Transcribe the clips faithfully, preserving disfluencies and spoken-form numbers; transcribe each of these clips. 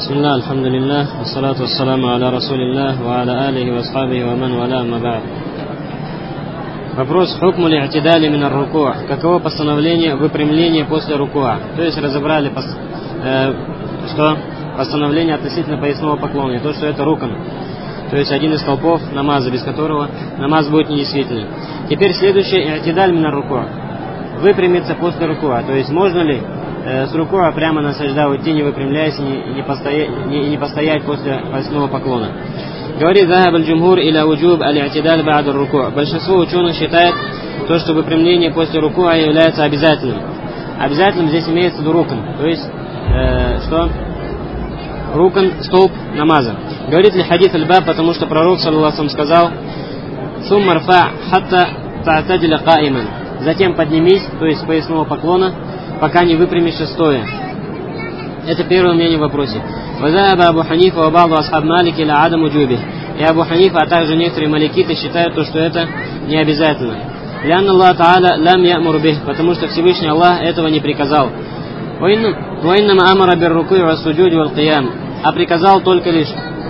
Бисмилlah, алхамдулиллах, ассалату вассаламу аля расулиллах, ва аля алихи ва асхабихи ва ман валя, ама ба'д. Вопрос хукму ли'тидали минар руку'. Каково постановление выпрямления после рукуа? То есть разобрали, э, что постановление относительно поясного поклона, и то, что это рукан. То есть один из столпов намаза, без которого намаз будет недействительным. Теперь следующее, и'тидаль минар руку'. Выпрямиться после рукуа. То есть можно ли э, с рукуа прямо на сажда уйти, не выпрямляясь и не, не, постоять, не, не постоять после поясного поклона? Говорит захаб аль-джумхур иля уджуб аль-и'тидаль ба'д ар-руку'. Большинство ученых считает то, что выпрямление после рукуа является обязательным. Обязательным здесь имеется в виду рукан. То есть, э, что? Рукан, столб намаза. Говорит ли хадис аль-баб, потому что пророк, саллаллаху алейхи ва саллям, сказал: «Сумма рфа хатта та'тадиля каиман». Затем поднимись, то есть с поясного поклона, пока не выпрямишься стоя. Это первое мнение в вопросе. Вазаба Абу Ханифа ва ба'ду асхаб Малики ля адам уджуби. И Абу Ханифа, а также некоторые маликиты считают то, что это не обязательно. Лянна Аллах Та'аля лам я'мур бих, потому что Всевышний Аллах этого не приказал. Ва иннама амара бир руку'i ва суджуди вал қиям. А приказал только лишь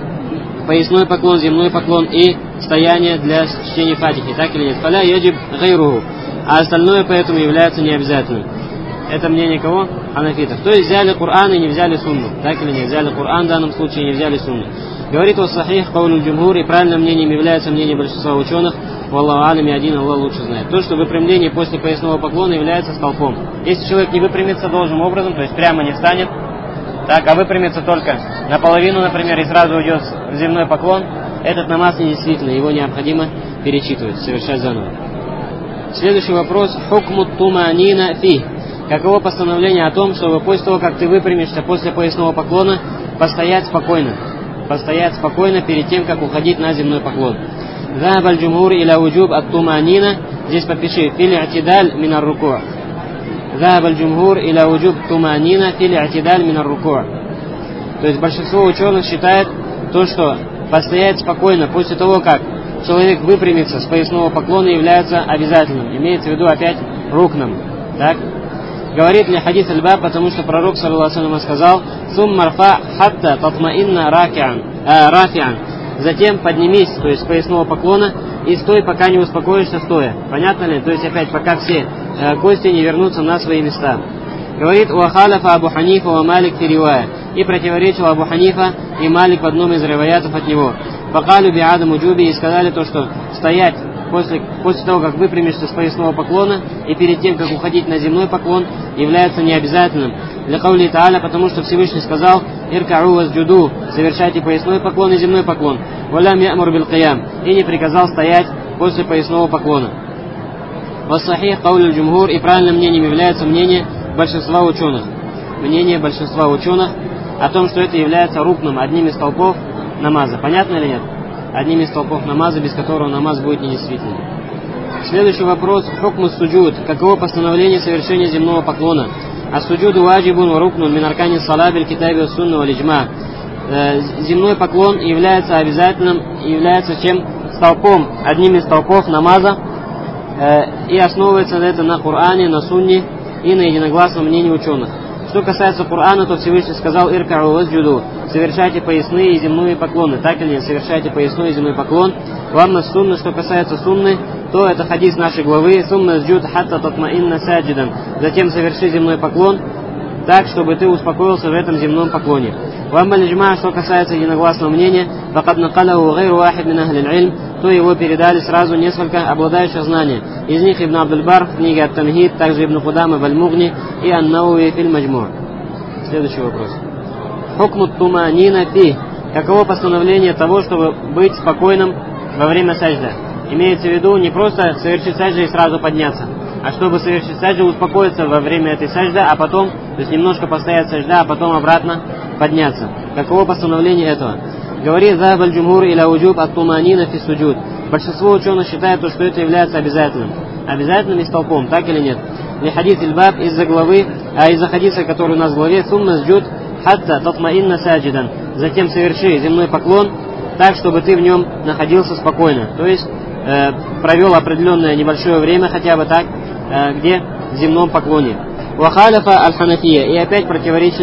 поясной поклон, земной поклон и стояние для чтения фатихи. Так или нет? Фаля яджиб гайруху. А остальное поэтому является необязательным. Это мнение кого? Ханафитов. То есть взяли Коран и не взяли сунну. Так или нет? Взяли Коран в данном случае и не взяли сунну. Говорит о сахих каулю джумхур, и правильным мнением является мнение большинства ученых. Валлаху алям, и один Аллах лучше знает. То, что выпрямление после поясного поклона является столпом. Если человек не выпрямится должным образом, то есть прямо не встанет, так, а выпрямится только наполовину, например, и сразу уйдет в земной поклон, этот намаз недействительный, его необходимо перечитывать, совершать заново. Следующий вопрос. Хукму туманина фи. Каково постановление о том, чтобы после того, как ты выпрямишься после поясного поклона, постоять спокойно. Постоять спокойно перед тем, как уходить на земной поклон. Захаб аль-джумхур иля уджуб ат-туманина. Здесь подпиши. Фили атидаль минар руку'. Захаб аль-джумхур иля уджуб туманина фили атидаль минар руку'. То есть большинство ученых считает то, что постоять спокойно после того, как человек выпрямится с поясного поклона, является обязательным. Имеется в виду опять рукном. Так? Говорит ли хадис аль-баб, потому что пророк, саллаллаху алейхи ва саллям, сказал: «Сумма рфа хатта татмаинна рафиан». Затем поднимись, то есть с поясного поклона, и стой, пока не успокоишься стоя. Понятно ли? То есть опять, пока все э, кости не вернутся на свои места. Говорит: «Уахаляфа Абу Ханифа ва Малик фи ривая». И противоречил Абу Ханифа и Малик в одном из риваятов от него. Факалю би адам уджуби, и сказали то, что стоять после, после того, как выпрямишься с поясного поклона, и перед тем, как уходить на земной поклон, является необязательным. Для каули та'аля, потому что Всевышний сказал: «Ирка'у васджуду», совершайте поясной поклон и земной поклон. «Валям я'мур бил қиям», и не приказал стоять после поясного поклона. Вассахих каулю джумхур, и правильным мнением является мнение большинства ученых. Мнение большинства ученых о том, что это является рукным, одним из столпов намаза. Понятно или нет? Одним из столпов намаза, без которого намаз будет недействительным. Следующий вопрос. Хукму суджуд. Каково постановление совершения земного поклона? А суджуду ваджибун ва рукнун мин аркани салат биль китаби ва сунна валь иджма. Земной поклон является обязательным, является чем? Столпом, одним из столпов намаза, и основывается это на Коране, на сунне и на единогласном мнении ученых. Что касается Корана, то Всевышний сказал: «Ирка'у васджуду», совершайте поясные и земные поклоны. Так или нет? Совершайте поясной и земной поклон. Вамма сунна, что касается сунны, то это хадис нашей главы: «Сумма сджуд хатта татмаинна саджидан». Затем соверши земной поклон так, чтобы ты успокоился в этом земном поклоне. Вамма лиджма, что касается единогласного мнения, факад накалаху гайру вахид мин ахли аль-илм, то его передали сразу несколько обладающих знаний. Из них Ибн Абдуль-Бар в книге Ат-Тамхид, также Ибн Кудама в Аль-Мугни и Ан-Науви в Аль-Маджму'. Следующий вопрос. Хукму туманина фи. Каково постановление того, чтобы быть спокойным во время саджда? Имеется в виду не просто совершить саджда и сразу подняться, а чтобы совершить саджда, успокоиться во время этой саджда, а потом, то есть немножко постоять саджда, а потом обратно подняться. Каково постановление этого? Говорит захаб аль-джумхур иля уджуб ат-туманина фи суджуд. Большинство ученых считает, что это является обязательным. Обязательным и столпом, так или нет? Ли хадис аль-баб из-за главы, а из-за хадиса, который у нас в главе: «Сумма сджуд хатта татмаинна саджидан». Затем соверши земной поклон так, чтобы ты в нем находился спокойно. То есть э, провел определенное небольшое время, хотя бы так, э, где в земном поклоне. Вахаляфа аль-ханафия, и опять противоречили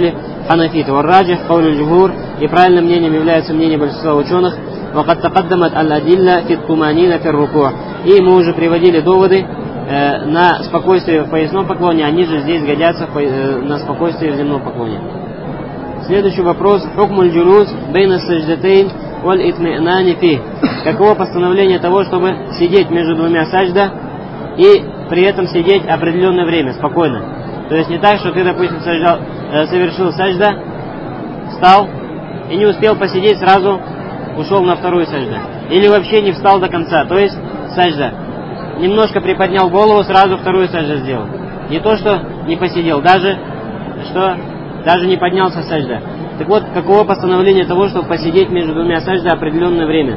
ханафиты. Варраджих каулю джумхур, и правильным мнением является мнение большинства ученых. Вакад тақаддамат аль-адилля фит туманина фир руку'. И мы уже приводили доводы э, на спокойствие в поясном поклоне, они же здесь годятся в, э, на спокойствие в земном поклоне. Следующий вопрос. Хукмуль джулус бейна саждатейн валь итми'нани фи. Каково постановление того, чтобы сидеть между двумя сажда и при этом сидеть определенное время, спокойно. То есть не так, что ты, допустим, саждал, э, совершил сажда, встал и не успел посидеть, сразу ушел на вторую сажда. Или вообще не встал до конца, то есть сажда. Немножко приподнял голову, сразу вторую сажда сделал. Не то, что не посидел, даже что даже не поднялся сажда. Так вот, каково постановление того, чтобы посидеть между двумя сажда определенное время?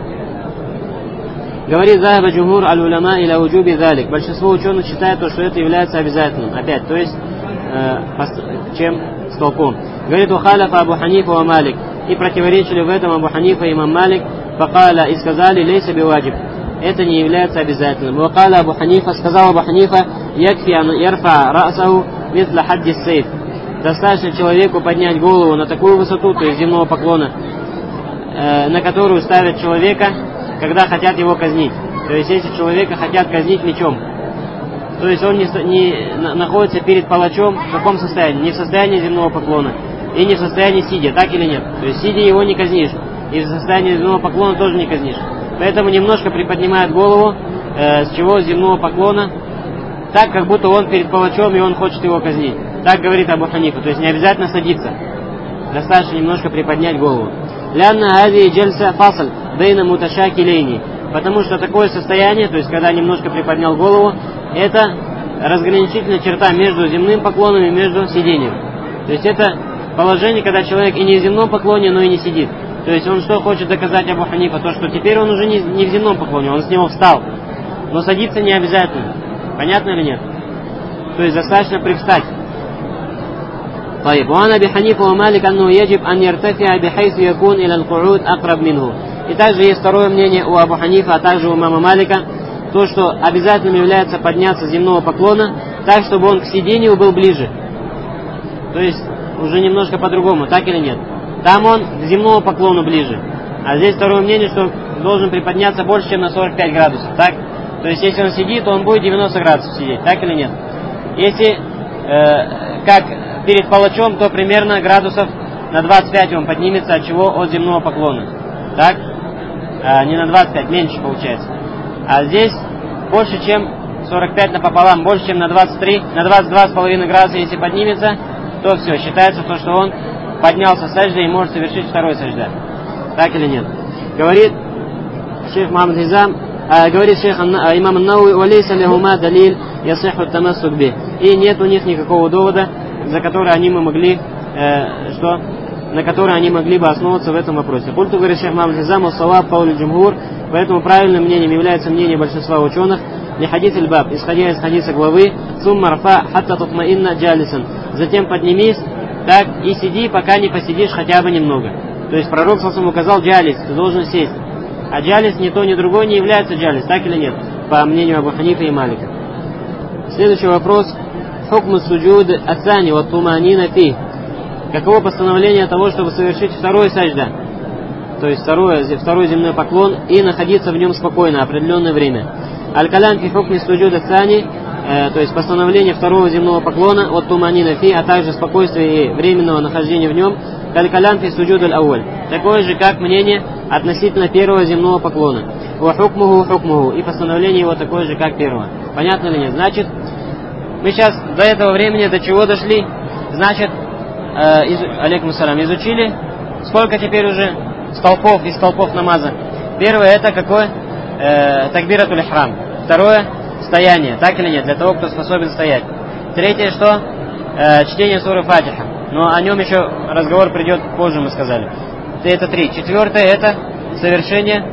Говорит захаба джумхур аль-уляма иля уджуби залик. Большинство ученых считает, что это является обязательным. Опять, то есть э, чем столпом. Говорит ухаляфа Абу Ханифа ва Малик. И противоречили в этом Абу Ханифа и имам Малик. Факаля и сказали лейса биваджиб. Это не является обязательным. Вакаля Абу Ханифа, сказал Абу Ханифа, якфи ан ярфа расаху митла хадди сейф. Достаточно человеку поднять голову на такую высоту, то есть земного поклона, э, на которую ставят человека, когда хотят его казнить. То есть если человека хотят казнить мечом, то есть он не, не находится перед палачом в каком состоянии? Не в состоянии земного поклона и не в состоянии сидя, так или нет? То есть сидя его не казнишь, и в состоянии земного поклона тоже не казнишь. Поэтому немножко приподнимает голову, э, с чего земного поклона, так как будто он перед палачом и он хочет его казнить. Так говорит Абу Ханифа, то есть не обязательно садиться, достаточно немножко приподнять голову. Лянна хази джальса фасл бейна муташакилейни. Потому что такое состояние, то есть когда немножко приподнял голову, это разграничительная черта между земным поклоном и между сидением. То есть это положение, когда человек и не в земном поклоне, но и не сидит. То есть он что хочет доказать Абу Ханифа? То, что теперь он уже не, не в земном поклоне, он с него встал. Но садиться не обязательно. Понятно или нет? То есть достаточно привстать. طيب وعن أبي حنيفة ومالك أنه يجب أن يرتفع بحيث يكون إلى القعود أقرب منه. И также есть второе мнение у Абу Ханифа, а также у имама Малика, то, что обязательным является подняться с земного поклона, так, чтобы он к сидению был ближе. То есть уже немножко по-другому, так или нет? Там он к земному поклону ближе. А здесь второе мнение, что должен приподняться больше, чем на сорок пять градусов, так? То есть если он сидит, то он будет девяносто градусов сидеть, так или нет? Если э, как перед палачом, то примерно градусов на двадцать пять он поднимется, от чего? От земного поклона. Так? А, не на двадцать пять, меньше получается. А здесь больше, чем сорок пять напополам, больше, чем на двадцать три, на двадцать два с половиной градуса, если поднимется, то все, считается то, что он поднялся с сажда и может совершить второй сажда. Так или нет? Говорит шейх Мухаммад Хизам, а, говорит шейх а, имам ан-Науи, «Валейса лихума далиль ясиху тамассук би». И нет у них никакого довода, за который они мы могли, э, что, на который они могли бы основываться в этом вопросе. Культу, говорит шейх Мухаммад Хизам, «Ус-саваб каули джумхур», поэтому правильным мнением является мнение большинства ученых, ли хадис аль-баб, исходя из хадиса главы, «Сумма рфа хатта татмаинна джалисан», затем поднимись, так и сиди, пока не посидишь хотя бы немного. То есть пророк саллаллаху указал джалис, ты должен сесть. А джалис ни то, ни другое не является джалис, так или нет? По мнению Абу Ханифа и Малика. Следующий вопрос. Хукму суджуд ат-тани ва туманина фи. Каково постановление того, чтобы совершить второй сажда? То есть второй, второй земной поклон и находиться в нем спокойно определенное время. Аль-калям фи хукми суджуд ат-тани, э, то есть постановление второго земного поклона от туманина фи, а также спокойствие и временного нахождения в нем. Аль-калям фи суджуд аль-ауаль. Такое же, как мнение относительно первого земного поклона. Ва хукмуху хукмуху. И постановление его такое же, как первого. Понятно или нет? Значит, мы сейчас до этого времени до чего дошли? Значит, э, из, алейкум ассалям, изучили, сколько теперь уже столпов и столпов намаза. Первое это какое? Э, такбиратуль ихрам. Второе стояние, так или нет, для того, кто способен стоять. Третье что? Э, чтение суры Фатиха. Но о нем еще разговор придет позже, мы сказали. Это три. Четвертое это совершение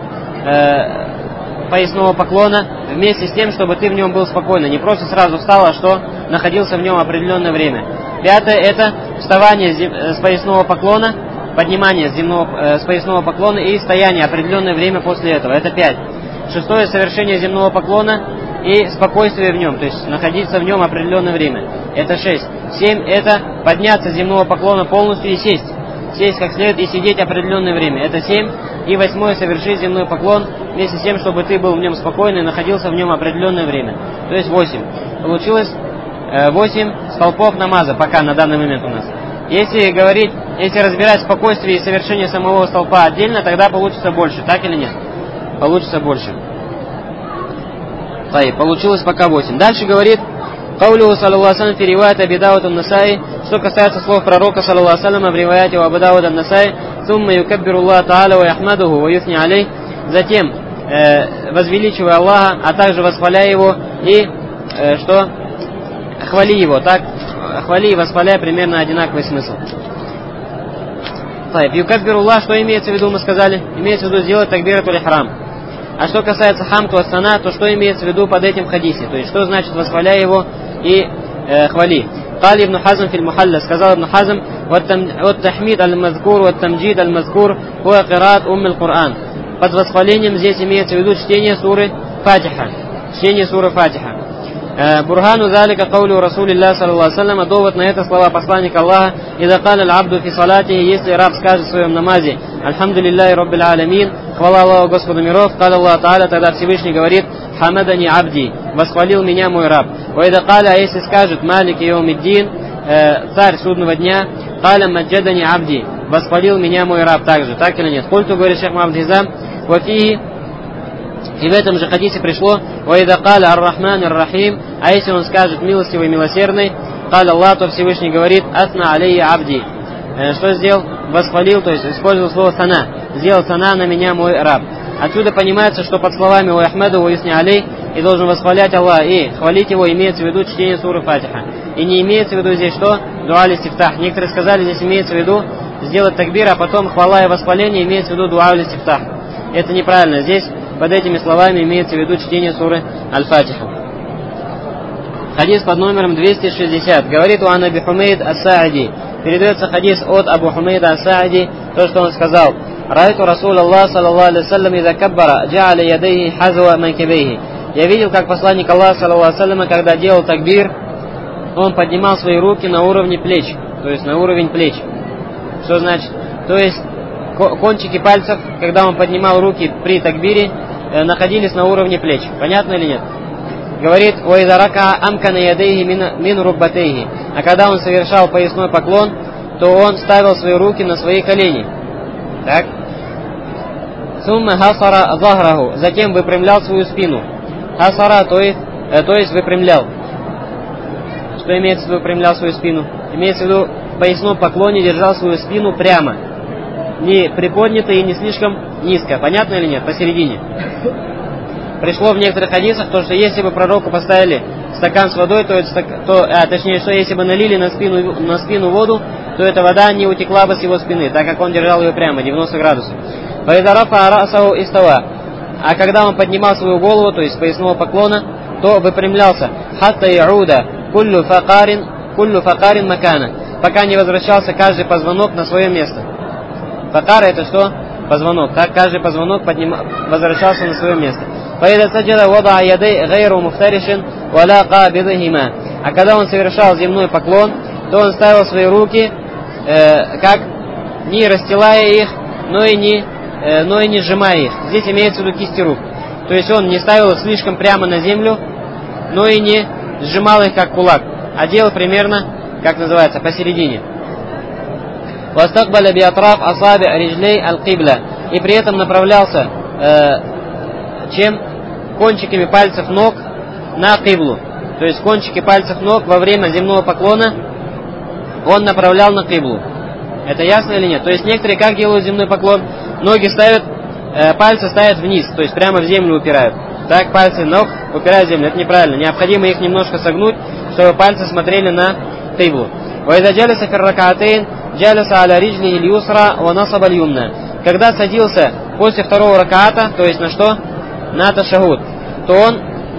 э, поясного поклона вместе с тем, чтобы ты в нем был спокойно. Не просто сразу встал, а что находился в нем определенное время. Пятое это вставание с поясного поклона, поднимание с, земного, э, с поясного поклона и стояние определенное время после этого. Это пять. Шестое совершение земного поклона и спокойствие в нем, то есть находиться в нем определенное время. Это шесть. Семь – это подняться с земного поклона полностью и сесть. Сесть как следует и сидеть определенное время. Это семь. И восьмое – совершить земной поклон вместе с тем, чтобы ты был в нем спокойный и находился в нем определенное время. То есть восемь. Получилось восемь столпов намаза пока на данный момент у нас. Если говорить, если разбирать спокойствие и совершение самого столпа отдельно, тогда получится больше. Так или нет? Получится больше. Получилось пока восемь. Дальше говорит Каулю саллаллаху алейхи фи риваят Аби Дауд ан-Насаи, что касается слов пророка саллаллаху алейхи в риваяте у Аби Дауд ан-Насаи, сумма юкаббиру Аллах та'аля ва яхмадуху ва юсни алей, затем э, возвеличивая Аллаха, а также восхваляя его и э, что? Хвали его, так? Хвали и восхваляй примерно одинаковый смысл. Юкаббиру Аллах, что имеется в виду, мы сказали? Имеется в виду сделать такбиратуль ихрам. А что касается хамту ас-сана, то что имеется в виду под этим хадисе? То есть, что значит восхваляй его и э, хвали? Кали ибн Хазм фил Мухалля, сказал ибн Хазм, вот тахмид аль-мазкур, вот тамджид аль-мазкур, хуа кират умм аль-Кур'ан. Под восхвалением здесь имеется в виду чтение суры Фатиха. Чтение суры Фатиха. Бургану залика каулю Расулилля саллаллаху алейхи ва саллям, довод на это слова посланника Аллаха, ида каля аль-абду фи салати, если раб скажет в своем намазе, альхамдулиллахи раббил аламин, хвала Аллаху Господу миров, каля Аллах Та'аля, тогда Всевышний говорит, хамадани абди, восхвалил меня мой раб. Ва ида каля, а если скажет малик йаумиддин, царь судного дня, каля маджадани абди, восхвалил меня мой раб также. Так или нет? Культу, говорит шейх Мухаммад Хизам, ва фиhi, и в этом же хадисе пришло, «Ваида каля ар-Рахман ар-Рахим», а если он скажет «милостивый, милосердный», «Каля Аллах», то Всевышний говорит «Асна алейя абди». Э, что сделал? Восхвалил, то есть использовал слово «сана». Сделал «сана» на меня мой раб. Отсюда понимается, что под словами «Ва Ахмаду, ва юсни алей» и должен восхвалять Аллаха и хвалить его, имеется в виду чтение суры Фатиха. И не имеется в виду здесь что? Дуа листифтах. Некоторые сказали, здесь имеется в виду сделать такбир, а потом хвала и восхваление имеется в виду дуа листифтах. Это неправильно. Здесь под этими словами имеется в виду чтение суры Аль-Фатиха. Хадис под номером двести шестьдесят. Говорит у Аби Хумейд ас-Саади. Передается хадис от Абу Хумейда ас-Саади, то, что он сказал. Райту Расул Аллах саллаллаху алейхи ва саллям ида каббара, джа'аля ядейхи хазва манкибейхи. Я видел, как посланник Аллаха саллаллаху алейхи ва саллям, когда делал такбир, он поднимал свои руки на уровне плеч, то есть на уровень плеч. Что значит? То есть кончики пальцев, когда он поднимал руки при такбире, э, находились на уровне плеч. Понятно или нет? Говорит, «Ваида рака амкана ядейхи мин руббатейхи». А когда он совершал поясной поклон, то он ставил свои руки на свои колени. Так? «Сумма хасара захраху». Затем выпрямлял свою спину. Хасара, то есть, э, то есть выпрямлял. Что имеется в виду выпрямлял свою спину? Имеется в виду в поясном поклоне держал свою спину прямо. Не приподнято и не слишком низко. Понятно или нет? Посередине. Пришло в некоторых хадисах то, что если бы пророку поставили стакан с водой, то, это, то а, точнее, что если бы налили на спину, на спину воду, то эта вода не утекла бы с его спины, так как он держал ее прямо, девяносто градусов. А когда он поднимал свою голову, то есть с поясного поклона, то выпрямлялся. Хатта яуда куллю факарин куллю факарин макана, пока не возвращался каждый позвонок на свое место. Факар это что? Позвонок. Так каждый позвонок подним... возвращался на свое место. А когда он совершал земной поклон, то он ставил свои руки, э, как не расстилая их, но и не, э, но и не сжимая их. Здесь имеется в виду кисти рук. То есть он не ставил их слишком прямо на землю, но и не сжимал их как кулак, а делал примерно, как называется, посередине. وَاسْتَقْبَلَ بِأَطْرَافِ أَصَابِعِ رِجْلَيْ الْقِبْلَةِ. И при этом направлялся э, чем? Кончиками пальцев ног на киблу. То есть кончики пальцев ног во время земного поклона он направлял на киблу. Это ясно или нет? То есть некоторые как делают земной поклон? Ноги ставят, э, пальцы ставят вниз, то есть прямо в землю упирают. Так пальцы ног упирают в землю. Это неправильно. Необходимо их немножко согнуть, чтобы пальцы смотрели на киблу. وَإِذَا جَلَسَ فِي الرَّكْعَتَيْنِ جَلَسَ عَلَى رِجْلِهِ الْيُسْرَى وَنَصَبَ الْيُمْنَى. Когда садился после второго ракаата, то есть на что? На ташахуд, то он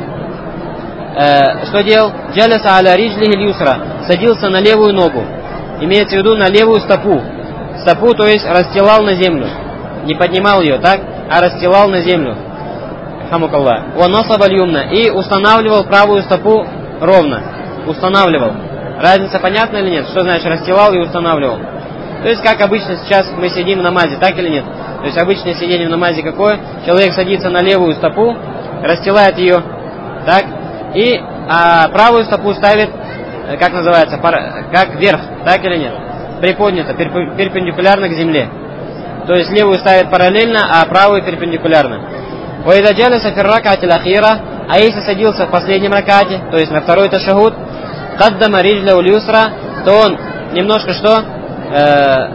э, что делал? جَلَسَ عَلَى رِجْلِهِ الْيُسْرَى. Садился на левую ногу. Имеется в виду на левую стопу. Стопу, то есть расстилал на землю. Не поднимал ее, так? А расстилал на землю. хамукаллах. Он насаба аль-юмна. И устанавливал правую стопу ровно. Устанавливал. Разница понятна или нет? Что значит расстилал и устанавливал? То есть, как обычно сейчас мы сидим в намазе, так или нет? То есть, обычное сидение в намазе какое? Человек садится на левую стопу, расстилает ее, так, и а, правую стопу ставит, как называется, пар, как вверх, так или нет? Приподнято, перпендикулярно к земле. То есть, левую ставит параллельно, а правую перпендикулярно. «Ваидаджалиса фирракати лахира», а если садился в последнем ракате, то есть на второй ташахуд, «Каддама риджля уль-юсра», то он немножко что? Э,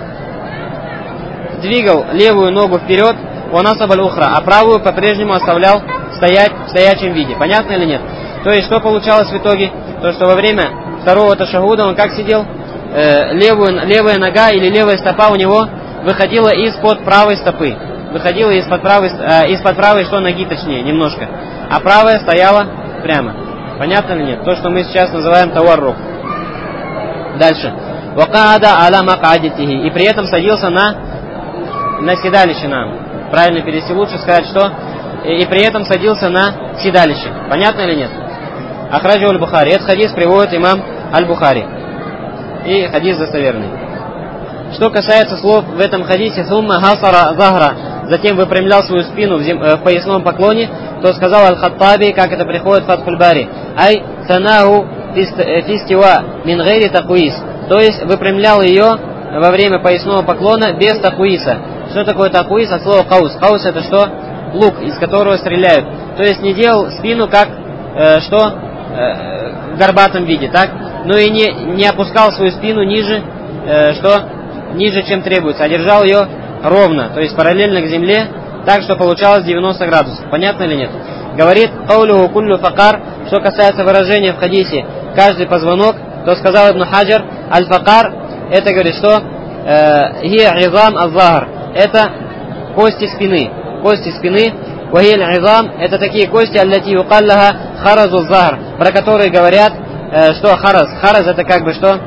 двигал левую ногу вперед, он асабаль ухра, а правую по-прежнему оставлял стоять в стоячем виде. Понятно или нет? То есть, что получалось в итоге? То, что во время второго ташахуда он как сидел? Э, левую, левая нога или левая стопа у него выходила из-под правой стопы. Выходила из-под правой, э, из-под правой что ноги, точнее, немножко. А правая стояла прямо. Понятно или нет? То, что мы сейчас называем таваррук. Дальше. «Вакаада аля макадитихи». И при этом садился на, на седалище нам. Правильно перевести, лучше сказать, что? И, и при этом садился на седалище. Понятно или нет? Ахраджу аль-Бухари. Этот хадис приводит имам аль-Бухари. И хадис достоверный. Что касается слов в этом хадисе «Сумма хасара захра», затем выпрямлял свою спину в, зем... в поясном поклоне, то сказал аль-Хаттаби, как это приходит в Фатхуль Бари, «Ай санаху фистива мин гайри такуис», то есть выпрямлял ее во время поясного поклона без такуиса. Что такое такуис? От слова каус. Каус — это что? Лук, из которого стреляют. То есть не делал спину как э, что? Э, в горбатом виде, так? Но и не, не опускал свою спину ниже, э, что? Ниже, чем требуется, а держал ее ровно, то есть параллельно к земле, так что получалось девяносто градусов. Понятно или нет? Говорит «Каулюху куллю факар», что касается выражения в хадисе «каждый позвонок», то сказал Ибн Хаджар «Аль-факар», это говорит, что «Хия изам аз-захар», это кости спины, кости спины, «Вахия аль-изам», это такие кости «Аллати юкаллаха харазу аз-захар», про которые говорят, что хараз, хараз это как бы что?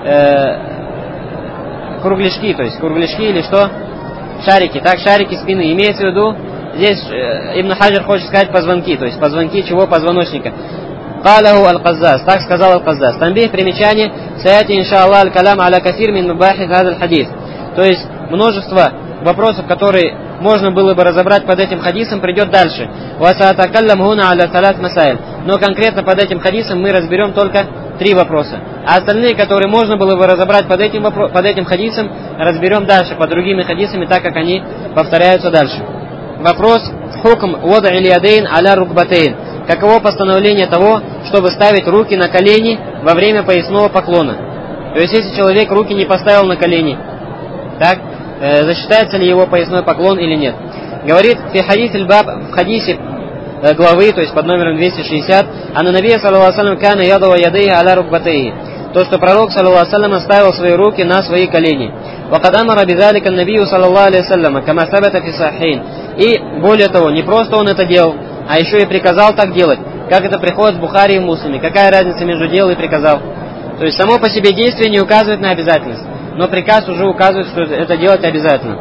Кругляшки, то есть кругляшки или что? Шарики, так, шарики спины. Имеется в виду, здесь э, Ибн Хаджар хочет сказать позвонки, то есть позвонки чего? Позвоночника. Калаху аль-Каззас, так сказал аль-Каззас. Танбих, примечание, саяти иншааллах аль-калам аля кафир мин мабахис хадаль хадис. То есть множество вопросов, которые можно было бы разобрать под этим хадисом, придет дальше. Васаатакаллам хуна аля салат масаиль. Но конкретно под этим хадисом мы разберем только три вопроса. А остальные, которые можно было бы разобрать под этим, вопро- под этим хадисом, разберем дальше, под другими хадисами, так как они повторяются дальше. Вопрос хукм вада или ядейн аля рукбатейн. Каково постановление того, чтобы ставить руки на колени во время поясного поклона? То есть, если человек руки не поставил на колени, так, э, засчитается ли его поясной поклон или нет? Говорит в хадисе баб, в хадисе э, главы, то есть под номером двести шестьдесят, «Анна набия, саллаллаху алейхи ва саллям, кана ядава ядейhi аля рукбатейhi». То, что пророк, саллаллаху алейхи ва саллям, ставил свои руки на свои колени. «Вакад амара бидалика набию, саллаллаху алейхи ва саллям, кама сабата фи сахихейн». И более того, не просто он это делал, а еще и приказал так делать, как это приходит в Бухари и Муслиме. Какая разница между делом и приказал? То есть само по себе действие не указывает на обязательность, но приказ уже указывает, что это делать обязательно.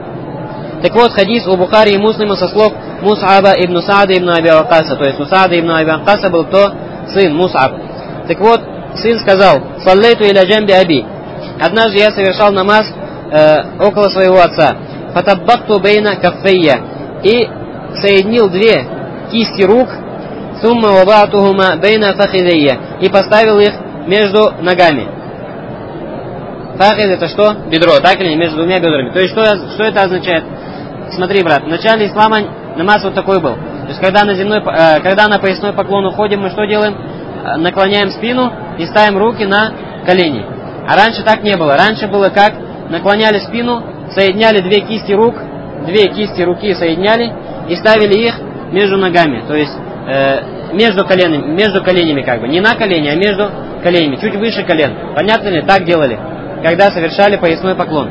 Так вот, хадис у Бухари и Муслима со слов Мус'аба ибн Саада ибн Аби Ваккаса. То есть у Саада ибн Аби Ваккаса был кто? Сын, Мус'аб. Так вот, сын сказал: «Саллейту иля джамби аби». Однажды я совершал намаз э, около своего отца. «Фатаббакту бейна каффейя». И соединил две кисти рук. «Сумма вабаатухума бейна фахидейя». И поставил их между ногами. Фахид — это что? Бедро, так или не? Между двумя бедрами. То есть что, что это означает? Смотри, брат, в начале ислама намаз вот такой был. То есть когда на, земной, э, когда на поясной поклон уходим, мы что делаем? Э, наклоняем спину и ставим руки на колени. А раньше так не было. Раньше было как? Наклоняли спину, соединяли две кисти рук, две кисти руки соединяли и ставили их между ногами. То есть э, между коленями, между коленями как бы. Не на колени, а между коленями. Чуть выше колен. Понятно ли? Так делали, когда совершали поясной поклон.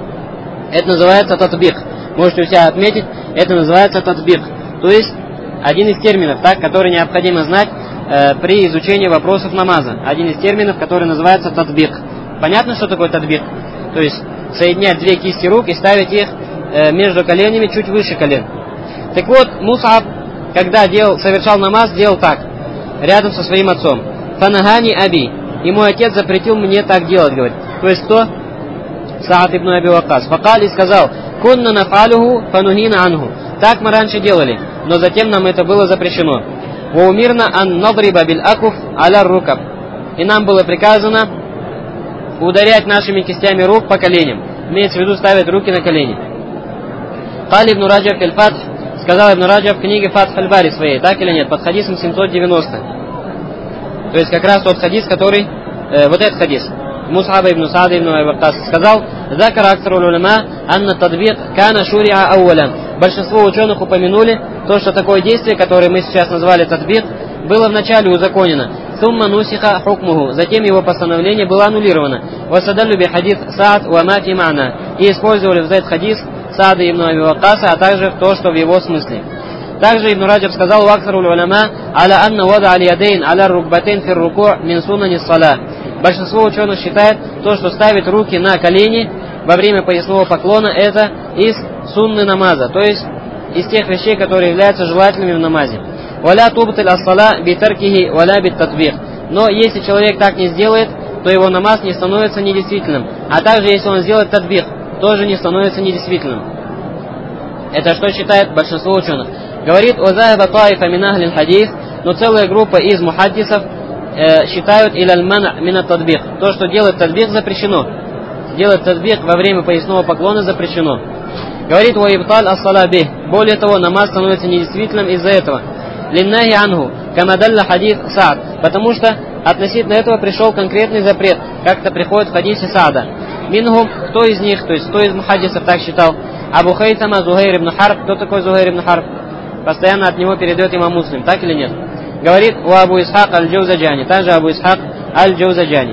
Это называется татбик. Можете у себя отметить, это называется татбик. То есть один из терминов, так, который необходимо знать э, при изучении вопросов намаза. Один из терминов, который называется татбик. Понятно, что такое татбик? То есть соединять две кисти рук и ставить их э, между коленями чуть выше колен. Так вот, Мус'аб когда делал, совершал намаз, делал так, рядом со своим отцом. Фанагани аби. И мой отец запретил мне так делать, говорит. То есть кто? Саад ибн Аби Ваккас. Факали сказал, кунна нафалюху фанухина анху. Так мы раньше делали, но затем нам это было запрещено. Ва умирна ан надриба биль акуф аля рукаб. И нам было приказано ударять нашими кистями рук по коленям. Имеется в виду ставить руки на колени. Кали ибн Раджаб аль-Фатх. Сказал ибн Раджаб в книге Фатх аль-Бари своей, так или нет, под хадисом семьсот девяносто. То есть как раз тот хадис, который, э, вот этот хадис. Мус'аба ибн Саад ибн Аби Ваккас сказал, «Закара аксару улама, анна тадбик кана шуриа ауалян». Большинство ученых упомянули то, что такое действие, которое мы сейчас назвали тадбик, было вначале узаконено. Сумма нусиха хукмуху. Затем его постановление было аннулировано. Васадаллю би хадис Саад ва ма фи ма'на. И использовали в этот хадис Саада ибн Аби Ваккаса, а также то, что в его смысле. Также Ибн Раджаб сказал, «Ваксару улама аля анна вада аль-ядейн аля рукбатейн фир руку' мин суннани ссала». Большинство ученых считает то, что ставить руки на колени во время поясного поклона, это из сунны намаза, то есть из тех вещей, которые являются желательными в намазе. «Валя тубтиль ас-сала битаркихи валя бит-татбих». Но если человек так не сделает, то его намаз не становится недействительным. А также если он сделает татбих, тоже не становится недействительным. Это что считает большинство ученых. Говорит «Озаеба таифа мин ахлил хадис», но целая группа из мухаддисов э, считают «Иляль мана мина татбих». То, что делать татбих, запрещено. Делать татбих во время поясного поклона запрещено. Говорит «Уаибталь ас-сала бих». Более того, намаз становится недействительным из-за этого. «Линнахи анху, камадалла хадис Саад». Потому что относительно этого пришел конкретный запрет, как это приходит в хадисе Саада. Минхум, кто из них, то есть кто из мухаддисов так считал? Абу Хайтама Зухайр ибн Харб. Кто такой Зухайр ибн Харб? Постоянно от него передает имам Муслим, так или нет? Говорит у Абу Исхак аль-Джаузаджани, также Абу Исхак аль-Джаузаджани.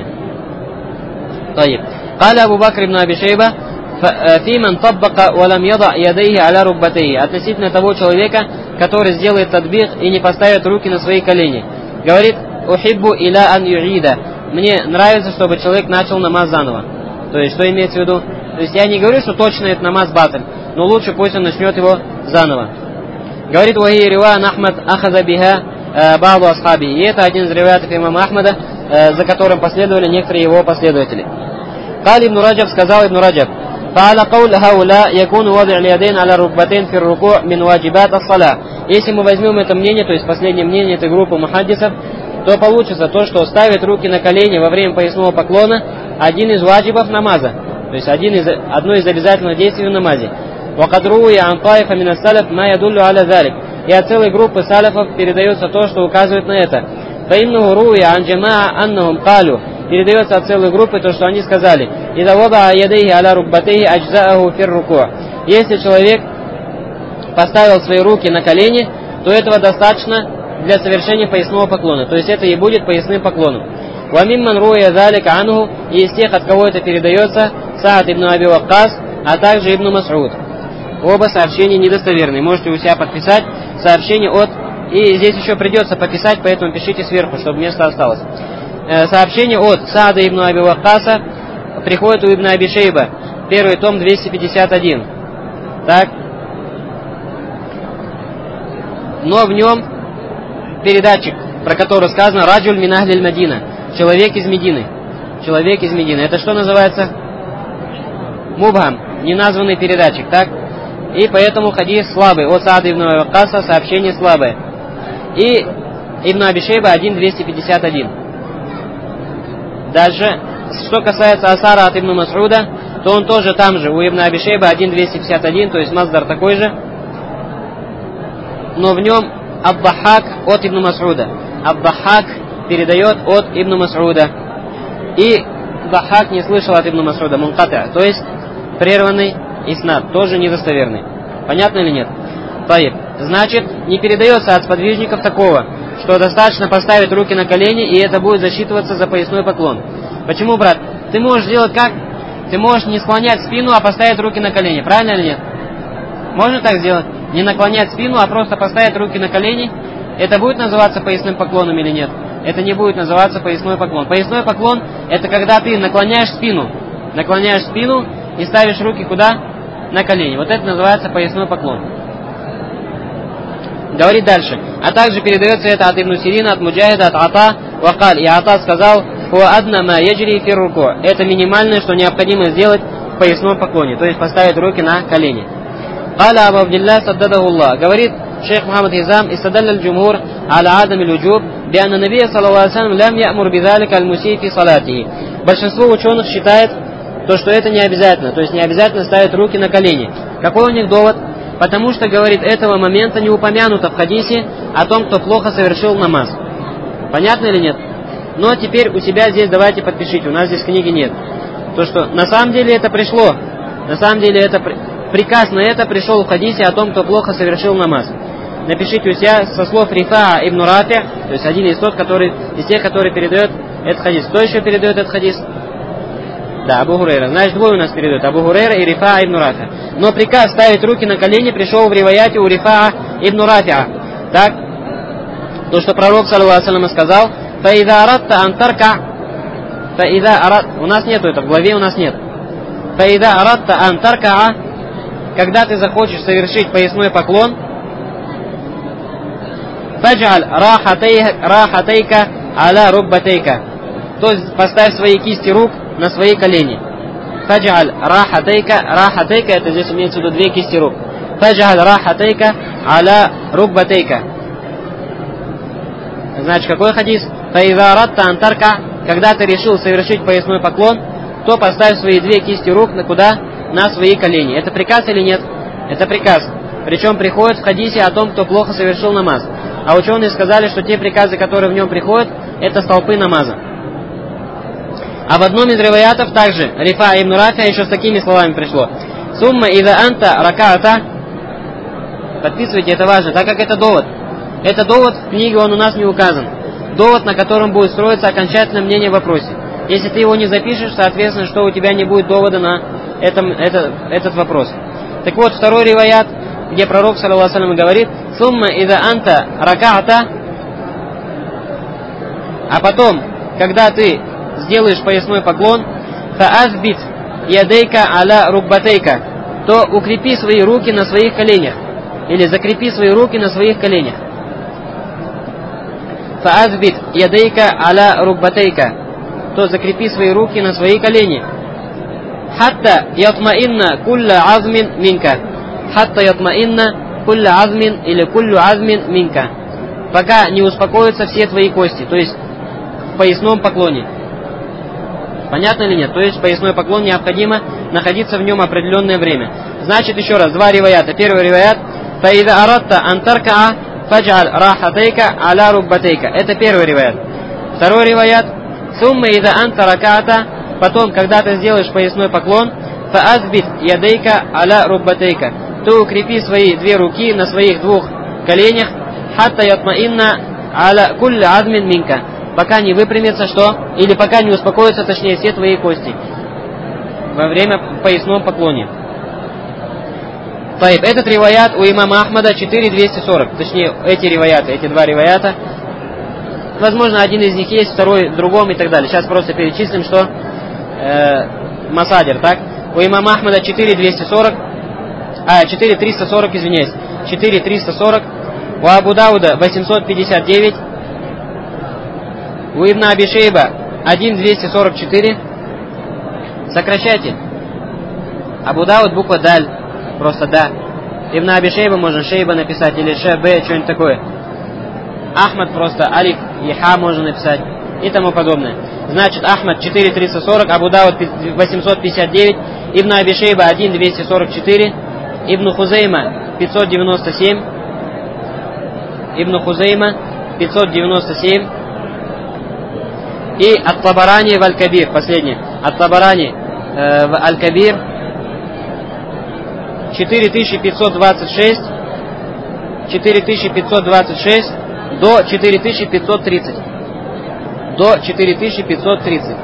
طيب. قال أبو بكر بن أبي شيبة في من طبق ولم يضع يديه على ركبتيه. Относительно того человека, который сделает тадбих и не поставит руки на свои колени. Говорит ухиббу иля ан юида. Мне нравится, чтобы человек начал намаз заново. То есть, что имеется в виду? То есть, я не говорю, что точно это намаз баталь, но лучше пусть он начнет его заново. Говорит, «Вахи риван Ахмад ахаза биха ба'ду асхаби». И это один из риваятов имама Ахмада, за которым последовали некоторые его последователи. Кали ибн Раджаб сказал ибн Раджаб, «Фа'аля каул хауля якуну вади аль-ядейн аля рукбатейн фир руку' мин ваджибат ас-сала». Если мы возьмем это мнение, то есть последнее мнение этой группы мухаддисов, то получится то, что ставить руки на колени во время поясного поклона один из ваджибов намаза. То есть один из, одно из обязательных действий в намазе. وَقَدْرُوِيَ عَنْ طَائِفَ مِنَ السَّلَفِ مَا يَدُلُّ عَلَى ذَلِكَ. И от целой группы салафов передается то, что указывает на это. فَإِنَّهُ رُوِيَ عَنْ جَمَاعَ أَنَّهُمْ قَالُوا. Передается от целой группы то, что они сказали. إِذَا وَضَعَ يَدَيْهِ عَلَى رُكْبَتَيْهِ أَجْزَأَهُ فِي الرُّكُوعِ. Если человек поставил свои руки на колени, то этого достаточно для совершения поясного поклона. То есть это и будет поясным поклоном. وَمِمَّنْ رُوِيَ ذَلِكَ عَنْهُ. И из тех, от кого это передается, Саад ибн Аби Ваккас, а также ибн Мас'уд. Оба сообщения недостоверные. Можете у себя подписать сообщение от... И здесь еще придется подписать, поэтому пишите сверху, чтобы место осталось. Э, сообщение от Саада ибн Аби Ваккаса приходит у ибн Аби Шейба. Первый том, двести пятьдесят один. Так. Но в нем передатчик, про который сказано «Раджуль мин ахлиль Мадина». Человек из Медины. Человек из Медины. Это что называется? Мубхам. Неназванный передатчик, так? И поэтому хадис слабый. От Саада ибн Аби Ваккаса сообщение слабое. И ибн Аби Шейба один двести пятьдесят один. Дальше, что касается Асара от ибн Мас'уда, то он тоже там же. У ибн Аби Шейба один двести пятьдесят один, то есть маздар такой же. Но в нем Ад-Даххак от ибн Мас'уда. Ад-Даххак передает от ибн Мас'уда. И Даххак не слышал от ибн Мас'уда. Мункатя, то есть прерванный иснад, тоже недостоверный. Понятно или нет? Таиб. Значит, не передается от сподвижников такого, что достаточно поставить руки на колени, и это будет засчитываться за поясной поклон. Почему, брат? Ты можешь сделать как? Ты можешь не склонять спину, а поставить руки на колени. Правильно или нет? Можно так сделать? Не наклонять спину, а просто поставить руки на колени. Это будет называться поясным поклоном или нет? Это не будет называться поясной поклон. Поясной поклон — это когда ты наклоняешь спину. Наклоняешь спину и ставишь руки куда? На колени. Вот это называется поясной поклон. Говорит дальше. А также передается это от Ибн Сирина, от Муджахида, от Ата. Вакаль. И Ата сказал: «Хуа адна ма яджри фи руку». Это минимальное, что необходимо сделать в поясном поклоне. То есть поставить руки на колени. Каля Абу Абдилля саддадахуллах. Говорит шейх Мухаммад Хизам: «Истадалля аль-джумур аля адам аль-уджуб, бианна набия саллаллаху алейхи ва саллям лям я'мур бидалика аль-мусии фи салатихи». Большинство ученых считает, то, что это не обязательно. То есть не обязательно ставить руки на колени. Какой у них довод? Потому что, говорит, этого момента не упомянуто в хадисе о том, кто плохо совершил намаз. Понятно или нет? Но теперь у себя здесь давайте подпишите, у нас здесь книги нет. То, что на самом деле это пришло, на самом деле это приказ на это пришел в хадисе о том, кто плохо совершил намаз. Напишите у себя со слов Рифаа ибн Рафи, то есть один из тот, который, из тех, который передает этот хадис. Кто еще передает этот хадис? Да, Абу Хурейра. Значит, двое у нас передают, Абу Хурейра и Рифаа ибн Рафи. Но приказ ставить руки на колени пришел в риваяте у Рифаа ибн Рафиа. Так? То, что пророк, саллаллаху алейхи ва саллям, сказал: «Фаида арадта ан тарка». Фаида арад... У нас нету это, в главе у нас нет. «Фаида арадта ан тарка». Когда ты захочешь совершить поясной поклон, «Фаджаль рахатейка аля руббатейка». То есть поставь свои кисти рук на свои колени. «Фаджаль рахатейка». Рахатейка — это здесь имеется в виду две кисти рук. «Фаджаль рахатейка аля руббатейка». Значит, какой хадис? «Фаида арадта ан тарка». Когда ты решил совершить поясной поклон, то поставь свои две кисти рук на куда? На свои колени. Это приказ или нет? Это приказ. Причем приходит в хадисе о том, кто плохо совершил намаз. А ученые сказали, что те приказы, которые в нем приходят, это столпы намаза. А в одном из риваятов также Рифа ибн Рафи еще с такими словами пришло: «Сумма ида анта ракаата». Подписывайте, это важно, так как это довод. Это довод, в книге он у нас не указан. Довод, на котором будет строиться окончательное мнение в вопросе. Если ты его не запишешь, соответственно, что у тебя не будет довода на этом, это, этот вопрос. Так вот, второй риваят, где пророк, саллаллаху алейхи ва саллям, говорит: «Сумма ида анта ракаата». А потом, когда ты сделаешь поясной поклон, «Фаазбит ядейка аля рукбатейка», то укрепи свои руки на своих коленях. Или закрепи свои руки на своих коленях. «Фаазбит ядейка аля рукбатейка», то закрепи свои руки на свои колени. «Хатта ятмаинна кулля азмин минка». «Хатта ятмаинна кулля азмин» или «куллю азмин минка». Пока не успокоятся все твои кости. То есть в поясном поклоне. Понятно или нет? То есть поясной поклон необходимо находиться в нем определенное время. Значит, еще раз, два риваята. Первый риваят: «Фаида арадта ан таркаа фаджаль рахатейка аля рукбатейка». Это первый риваят. Второй риваят: «Сумма ида анта ракаата». Потом, когда ты сделаешь поясной поклон, «Фаазбит ядейка аля рукбатейка», то укрепи свои две руки на своих двух коленях. «Хатта ятмаинна аля кулля азмин минка», пока не выпрямится что? Или пока не успокоятся, точнее, все твои кости во время поясном поклоне. Таиб, этот риваят у имама Ахмада четыре тысячи двести сорок. Точнее, эти риваяты, эти два риваята. Возможно, один из них есть, второй в другом и так далее. Сейчас просто перечислим, что э, масадир, так? У имама Ахмада четыре тысячи двести сорок, а, четыре тысячи триста сорок, извиняюсь, четыре тысячи триста сорок. У Абу Дауда восемьсот пятьдесят девять. У Ибн Аби Шейба тысяча двести сорок четыре. Сокращайте. Абу Дауд буква даль. Просто да. Ибн Аби Шейба можно Шейба написать или Ш, Б, что-нибудь такое. Ахмад просто алиф и ха можно написать и тому подобное. Значит, Ахмад четыре тысячи триста сорок, Абу Дауд восемьсот пятьдесят девять, Ибн Аби Шейба тысяча двести сорок четыре, Ибн Хузейма пятьсот девяносто семь, Ибн Хузейма пятьсот девяносто семь и Ат-Табарани в Аль-Кабир, последнее. Ат-Табарани э, в Аль-Кабир четыре тысячи пятьсот двадцать шесть, четыре тысячи пятьсот двадцать шесть до четыре тысячи пятьсот тридцать. До четыре тысячи пятьсот тридцать.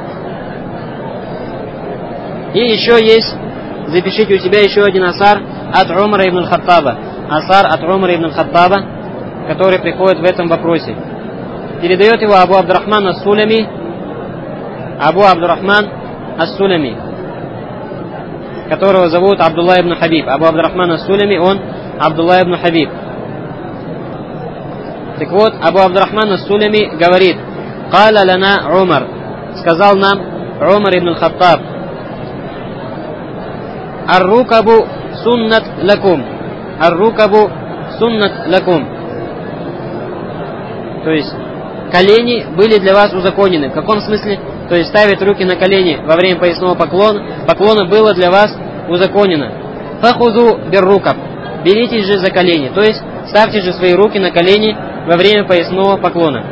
И еще есть, запишите у себя еще один асар от Умара ибн Хаттаба. Асар от Умара ибн Хаттаба, который приходит в этом вопросе. Передает его Абу Абдурахман ас-Сулами, Абу Абдурахман ас-Сулами, которого зовут Абдулла ибн Хабиб. Абу Абдурахман ас-Сулами, он Абдулла ибн Хабиб. Так вот, Абу Абдурахман ас-Сулами говорит: «Каля лана Умар», сказал нам Умар ибн Хаттаб: «Ар-рукабу суннат лакум». «Ар-рукабу суннат лакум». То есть, колени были для вас узаконены. В каком смысле? То есть, ставить руки на колени во время поясного поклона, поклона было для вас узаконено. «Фахузу бир-рукаб». Беритесь же за колени. То есть, ставьте же свои руки на колени во время поясного поклона.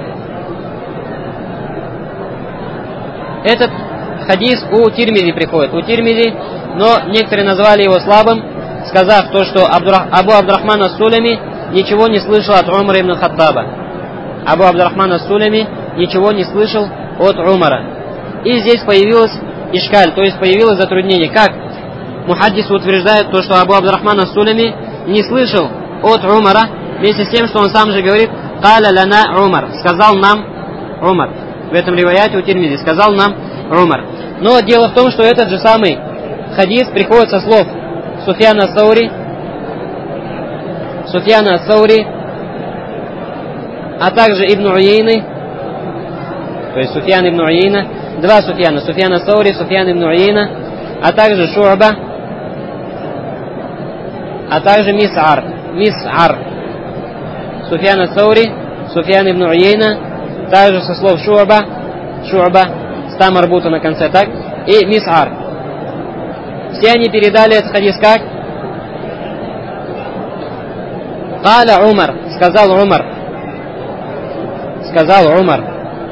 Этот хадис у Тирмизи приходит. У Тирмизи, но некоторые назвали его слабым, сказав то, что Абу Абдурахман ас-Сулами ничего не слышал от Умара ибн Хаттаба. Абу Абдурахман ас-Сулами ничего не слышал от Умара. И здесь появилась ишкаль, то есть появилось затруднение. Как мухаддисы утверждают то, что Абу Абдурахман ас-Сулами не слышал от Умара, вместе с тем, что он сам же говорит: «Каля лана Умар», сказал нам Умар. В этом риваяте у Тирмизи сказал нам Умар. Но дело в том, что этот же самый хадис приходит со слов Суфьяна ас-Саури, Суфьяна ас-Саури, а также Ибн Уейны, то есть Суфьян ибн Уейна, два Суфьяна, Суфьян ас-Саури, Суфьян ибн Уейна, а также Шу'ба, а также Мис'ар, Мис'ар, Суфьян ас-Саури, Суфьян ибн Уейна, также со слов Шу'ба, Шу'ба, ста марбута на конце, так, и Мис'ар. Все они передали этот хадис как? «Каля Умар», сказал Умар, сказал Умар.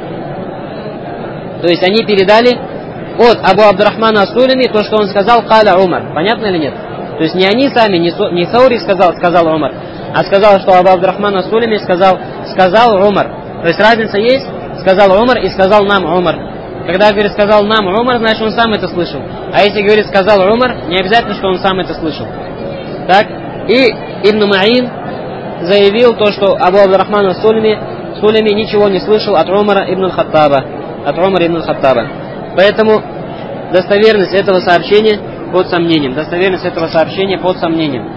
То есть они передали от Абу Абдурахмана ас-Сулами то, что он сказал «Каля Умар». Понятно или нет? То есть не они сами, не, Су, не Саури сказал, сказал Умар, а сказал, что Абу Абдурахман ас-Сулами сказал, сказал Умар. То есть разница есть, сказал Умар и сказал нам Умар. Когда говорит сказал нам Умар, значит он сам это слышал. А если говорит сказал Умар, не обязательно, что он сам это слышал. Так? И Ибн Маин заявил то, что Абу Абдурахман ас-Сулами Сулами ничего не слышал от Умара ибн Хаттаба. От Умара ибн Хаттаба. Поэтому достоверность этого сообщения под сомнением. Достоверность этого сообщения под сомнением.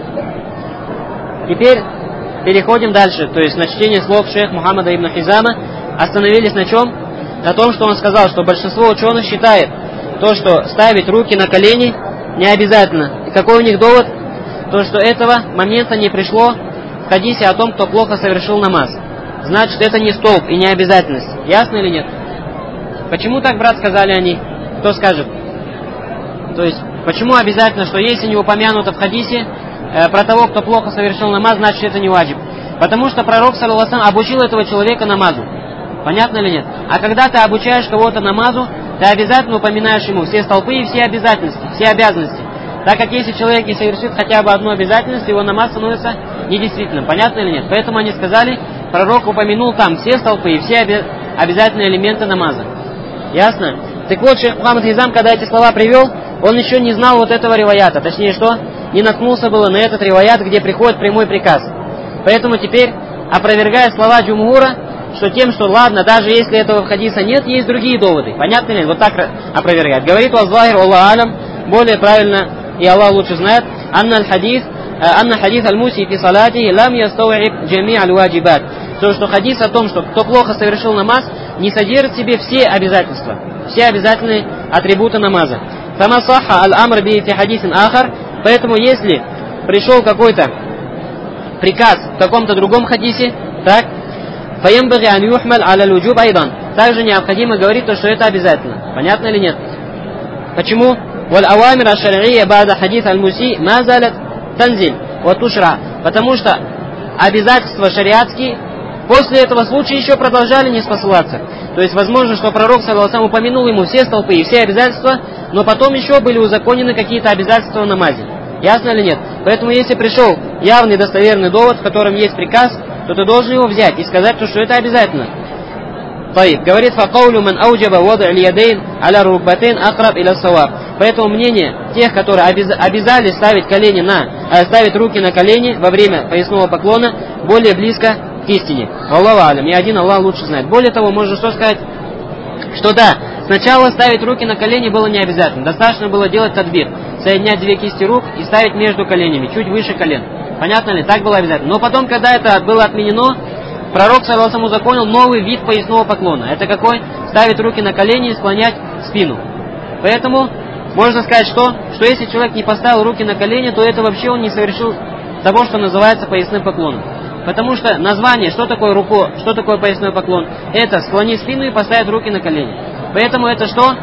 Теперь переходим дальше. То есть на чтение слов шейх Мухаммада ибн Хизама. Остановились на чем? На том, что он сказал, что большинство ученых считает то, что ставить руки на колени не обязательно. И какой у них довод? То, что этого момента не пришло в хадисе о том, кто плохо совершил намаз. Значит, это не столб и не обязательность. Ясно или нет? Почему так, брат, сказали они? Кто скажет? То есть, почему обязательно, что если не упомянуто в хадисе э, про того, кто плохо совершил намаз, значит, это не ваджиб? Потому что пророк, саллаллаху алейхи ва саллям, обучил этого человека намазу. Понятно или нет? А когда ты обучаешь кого-то намазу, ты обязательно упоминаешь ему все столпы и все обязательности, все обязанности. Так как если человек не совершит хотя бы одну обязательность, его намаз становится недействительным. Понятно или нет? Поэтому они сказали, пророк упомянул там все столпы и все оби- обязательные элементы намаза. Ясно? Так вот, шейх Мухаммад Хизам, когда эти слова привел, он еще не знал вот этого риваята. Точнее, что? Не наткнулся было на этот риваят, где приходит прямой приказ. Поэтому теперь, опровергая слова Джумгура, что тем, что ладно, даже если этого хадиса нет, есть другие доводы. Понятно ли? Вот так опровергает. Говорит Уазлахир, Аллах алям, более правильно, и Аллах лучше знает, анна аль-хадис, анна хадис аль-муси фи салати лам ястауиб джами аль-ваджибат. То, что хадис о том, что кто плохо совершил намаз, не содержит в себе все обязательства, все обязательные атрибуты намаза. Фама сахха аль-амр би фи хадисин ахар, поэтому если пришел какой-то приказ в каком-то другом хадисе, так, фаямбаги ан юхмаль аля луджуб айдан, также необходимо говорить то, что это обязательно. Понятно или нет? Почему? والأوامر الشرعية بعد حديث المسيء ما زالت تنزل وتشرع, потому что обязательства шариатские после этого случая еще продолжали не спосылаться. То есть возможно, что пророк саллаллаху алейхи ва саллям упомянул ему все столпы и все обязательства, но потом еще были узаконены какие-то обязательства в намазе. Ясно или нет? Поэтому если пришел явный достоверный довод, в котором есть приказ, то ты должен его взять и сказать, что это обязательно. Говорит, факаулю ман ауджаба вада аль-ядейн аля рукбатейн акраб иля саваб. Поэтому мнение тех, которые обязали ставить колени на, э, ставить руки на колени во время поясного поклона, более близко к истине. Аллаху алям, и один Аллах лучше знает. Более того, можно что сказать, что да, сначала ставить руки на колени было не обязательно. Достаточно было делать тадбир, соединять две кисти рук и ставить между коленями, чуть выше колен. Понятно ли? Так было обязательно. Но потом, когда это было отменено, пророк, саллаллаху алейхи ва саллям, узаконил новый вид поясного поклона. Это какой? Ставить руки на колени и склонять спину. Поэтому можно сказать, что, что если человек не поставил руки на колени, то это вообще он не совершил того, что называется поясным поклоном. Потому что название, что такое руку, что такое поясной поклон, это склонить спину и поставить руки на колени. Поэтому это что?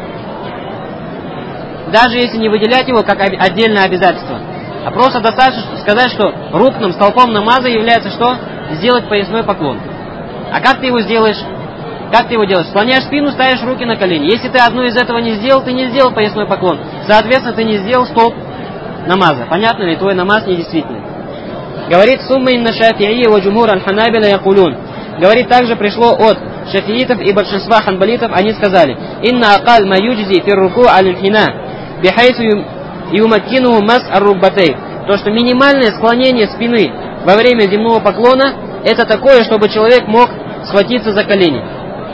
Даже если не выделять его как отдельное обязательство, а просто достаточно сказать, что рукным столпом намаза является что? Сделать поясной поклон. А как ты его сделаешь? Как ты его делаешь? Склоняешь спину, ставишь руки на колени. Если ты одну из этого не сделал, ты не сделал поясной поклон. Соответственно, ты не сделал столб намаза. Понятно ли? Твой намаз недействительный. Говорит, сумма инна шафи'и ва джумур аль-ханабила якулун. Говорит, также пришло от шафиитов и большинства ханбалитов, они сказали, инна акаль ма юджзи фир руку аль-хина, бихайсу юмаккинуху мас ар-рукбатей. То, что минимальное склонение спины во время земного поклона, это такое, чтобы человек мог схватиться за колени.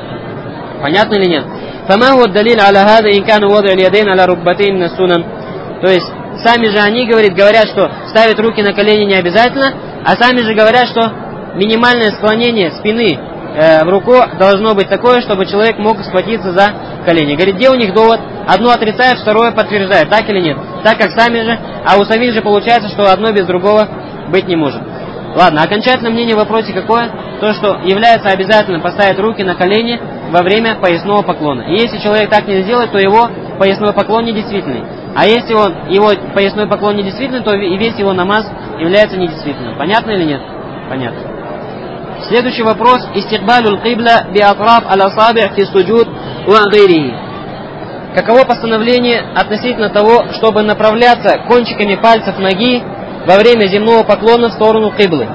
Понятно или нет? Фама хуа далиль аля хада ин кану вад'у аль-ядейн аля рукбатейн мин ас-сунан. То есть, сами же они говорят, говорят, что ставить руки на колени не обязательно, а сами же говорят, что минимальное склонение спины э, в руку должно быть такое, чтобы человек мог схватиться за колени. Говорит, где у них довод? Одно отрицает, второе подтверждает. Так или нет? Так как сами же, а у самих же получается, что одно без другого быть не может. Ладно, окончательное мнение в вопросе какое? То, что является обязательным поставить руки на колени во время поясного поклона. И если человек так не сделает, то его поясной поклон недействительный. А если он, его поясной поклон недействительный, то и весь его намаз является недействительным. Понятно или нет? Понятно. Следующий вопрос. Истикбалюл кибла би атраф аль-асаби' фи суджуд ва гайрихи. Каково постановление относительно того, чтобы направляться кончиками пальцев ноги во время земного поклона в сторону киблы?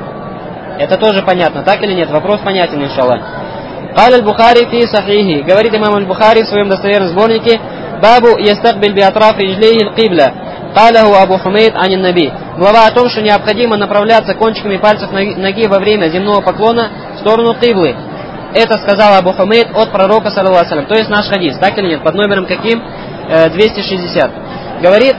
Это тоже понятно, так или нет? Вопрос понятен, иншаллах. Каля аль-Бухари фи сахихи. Говорит имам аль-Бухари в своем достоверном сборнике: Бабу ястакбиль би атраф риджлейхи аль-кибла. Каляху Абу Хумейд анин наби. Глава о том, что необходимо направляться кончиками пальцев ноги во время земного поклона в сторону киблы. Это сказал Абу Хумейд от пророка, саллаллаху алейхи ва саллям. То есть наш хадис, так или нет? Под номером каким? двести шестьдесят. Говорит: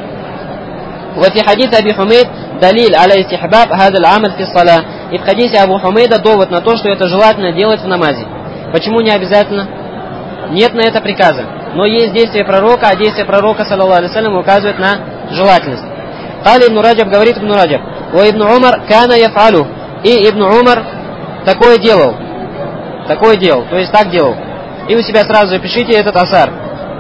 вот и хадис Аби Хумейд далиль аля истихбаб хадаль амаль фи ссала. И в хадисе Абу Хумейда довод на то, что это желательно делать в намазе. Почему не обязательно? Нет на это приказа. Но есть действие пророка, а действие пророка, саллаллаху алейхи ва саллям, указывает на желательность. Кали Ибн Раджаб, говорит Ибн Раджаб: «Ва Ибн Умар кана яфалю». И Ибн Умар такое делал. Такое делал, то есть так делал. И вы себя сразу запишите этот асар.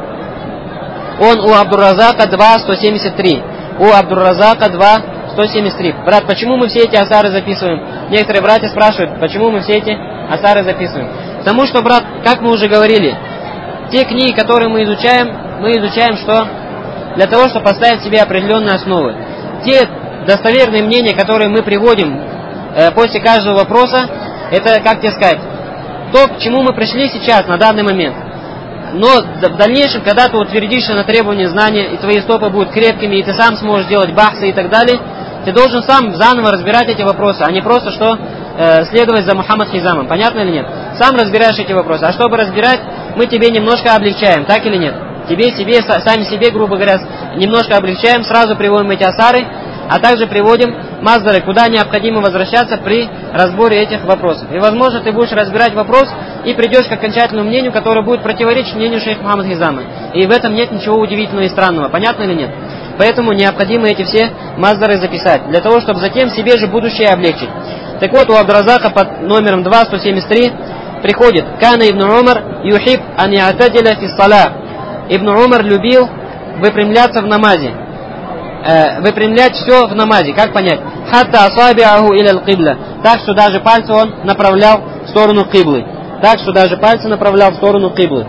Он у Абдур-Разака два сто семьдесят три. У Абдур-Разака два сто семьдесят три. Брат, почему мы все эти асары записываем? Некоторые братья спрашивают, почему мы все эти асары записываем. Потому что, брат, как мы уже говорили, те книги, которые мы изучаем, мы изучаем что? Для того, чтобы поставить себе определенные основы. Те достоверные мнения, которые мы приводим э, после каждого вопроса, это, как тебе сказать, то, к чему мы пришли сейчас, на данный момент. Но в дальнейшем, когда ты утвердишься на требования знания, и твои стопы будут крепкими, и ты сам сможешь делать бахсы и так далее, ты должен сам заново разбирать эти вопросы, а не просто что э, следовать за Мухаммад Хизамом. Понятно или нет? Сам разбираешь эти вопросы. А чтобы разбирать, мы тебе немножко облегчаем, так или нет? Тебе, себе, сами себе, грубо говоря, немножко облегчаем, сразу приводим эти асары, а также приводим маздары, куда необходимо возвращаться при разборе этих вопросов. И, возможно, ты будешь разбирать вопрос и придешь к окончательному мнению, которое будет противоречить мнению шейха Мухаммада Хизама. И в этом нет ничего удивительного и странного. Понятно или нет? Поэтому необходимо эти все маздары записать, для того, чтобы затем себе же будущее облегчить. Так вот, у Абдур-Разака под номером два сто семьдесят три приходит: «Кана Ибн Умар юхиб ан я'тадиля фи ссала». Ибн Умар любил выпрямляться в намазе. Э, выпрямлять все в намазе. Как понять? «Хатта асабиаху иля аль-кибла». Так, что даже пальцы он направлял в сторону киблы. Так, что даже пальцы направлял в сторону киблы.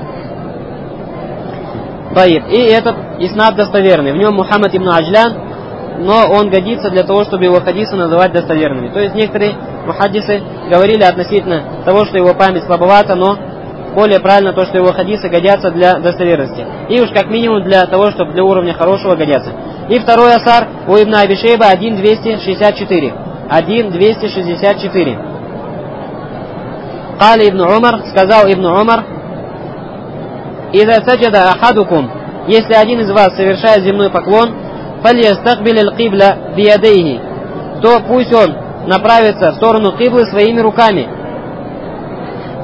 И этот иснад достоверный. В нем Мухаммад ибн Аджлян, но он годится для того, чтобы его хадисы называть достоверными. То есть некоторые мухаддисы говорили относительно того, что его память слабовата, но более правильно то, что его хадисы годятся для достоверности. И уж как минимум для того, чтобы для уровня хорошего годятся. И второй асар у Ибн Аби Шейба один двести шестьдесят четыре. один двести шестьдесят четыре. Кали Ибн Умар, сказал Ибн Умар: «Иза саджада ахадукум», если один из вас совершает земной поклон, фальястакбиль аль-кибла биядейхи, то пусть он направится в сторону киблы своими руками.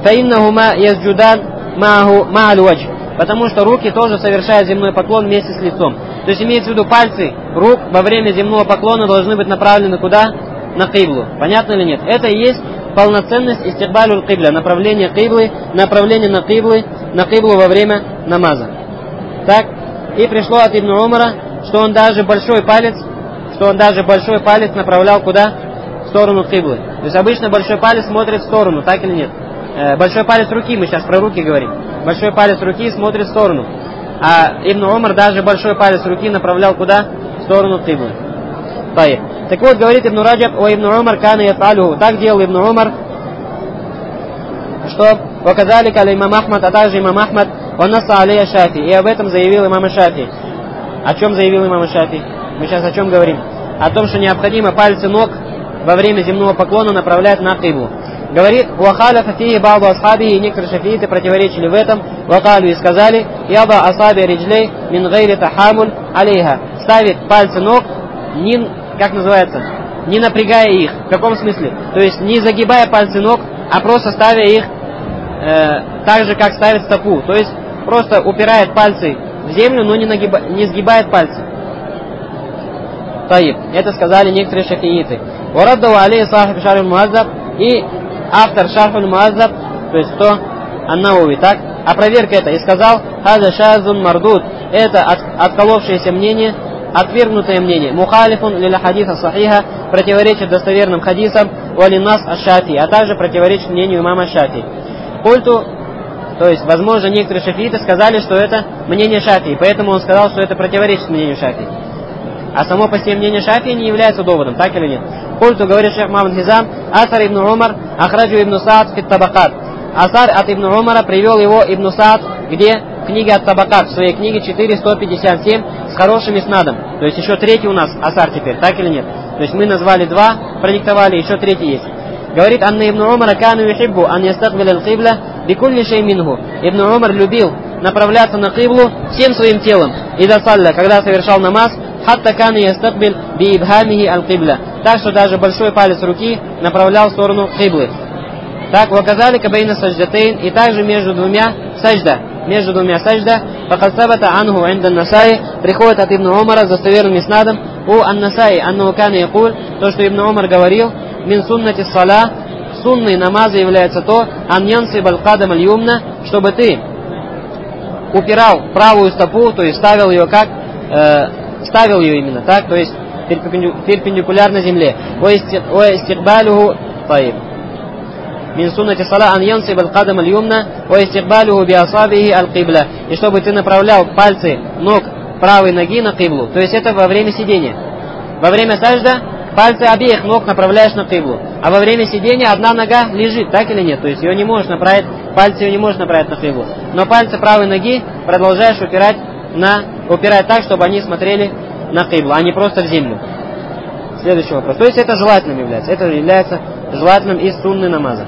فإنهما يسجدان معه مع الوجه. Потому что руки тоже совершают земной поклон вместе с лицом. То есть имеется в виду, пальцы рук во время земного поклона должны быть направлены куда? На киблу. Понятно или нет? Это и есть полноценность истикбалюль кибля, направление киблы, направление на киблы, на киблу во время намаза. Так, и пришло от Ибн Умара, что он даже большой палец, что он даже большой палец направлял куда? В сторону киблы. То есть обычно большой палец смотрит в сторону, так или нет? Э, большой палец руки, мы сейчас про руки говорим. Большой палец руки смотрит в сторону. А Ибн Умар даже большой палец руки направлял куда? В сторону киблы. Так вот, говорит Ибн Раджаб, о Ибн Умар кана яфалюху. Так делал Ибн Умар, что показали каля имам Ахмад, а также имам Ахмад, он наса алейя Шафи. И об этом заявил имам Шафи. О чем заявил имам Шафи? Мы сейчас о чем говорим? О том, что необходимо пальцы ног во время земного поклона направлять на киблу. Говорит, «Вахаля фатихи ба'ду асхаби», и некоторые шафииты противоречили в этом, «Вакалю» и сказали, «Яба асаби риджлей мин гайри тахамуль алейха», ставит пальцы ног, не, как называется, не напрягая их. В каком смысле? То есть не загибая пальцы ног, а просто ставя их э, так же, как ставит стопу. То есть просто упирает пальцы в землю, но не, нагиба, не сгибает пальцы. Таиб. Это сказали некоторые шафииты. «Ураддау алейhi сахиб шарф муаззаб», и автор Шарфуль Муаззаб, то есть кто? Ан-Науви, так? Опроверг это и сказал, «Хаза шазун мардуд», это от, отколовшееся мнение, отвергнутое мнение. «Мухалифун лиля хадиса сахиха», противоречит достоверным хадисам, «Валинас аш-Шафи», а также противоречит мнению имама Шафи. Культу, то есть, возможно, некоторые шафииты сказали, что это мнение Шафи, поэтому он сказал, что это противоречит мнению Шафи. А само по себе мнение Шафи не является доводом, так или нет? Культу, говорит шейх Мухаммад Хизам, Асар ибн Умар, Ахраджу ибн Саад фит Табакат. Асар от ибн Умара привел его ибн Саад, где? В книге от Табакат, в своей книге четыреста пятьдесят семь, с хорошим иснадом. То есть еще третий у нас Асар теперь, так или нет? То есть мы назвали два, продиктовали, еще третий есть. Говорит, Анна ибн Умара кану юхиббу ан ястакбиля аль-кибля бикулли шей минху. Ибн Умар любил направляться на киблу всем своим телом. Ида салля, когда совершал намаз, хатта кана ястакбиль би ибхамихи аль-кибля. Так что даже большой палец руки направлял в сторону киблы. Так, ваказали кабейна саждатейн, и также между двумя сажда, между двумя сажда, факасабата анху инда насаи, приходит от Ибн Умара с достоверным иснадом, у ан-насаи, аннаху кана якуль, то, что Ибн Умар говорил, мин суннати сала, сунной намаза является то, ан янсиб аль-кадам аль-юмна, чтобы ты упирал правую стопу, то есть ставил ее как, э, ставил ее именно так, то есть перпендикулярно земле. Ва истикбалюху таиб. Мин суннати сала ан янсиб аль-кадам аль-юмна ва истикбалюху би асабихи аль-кибля. И чтобы ты направлял пальцы ног правой ноги на киблу. То есть это во время сидения. Во время сажда пальцы обеих ног направляешь на киблу. А во время сидения одна нога лежит, так или нет? То есть ее не можешь направить, пальцы ее не можешь направить на киблу. Но пальцы правой ноги продолжаешь упирать на, упирать так, чтобы они смотрели на киблу, а не просто в землю. Следующий вопрос. То есть это желательным является. Это является желательным из сунны намаза.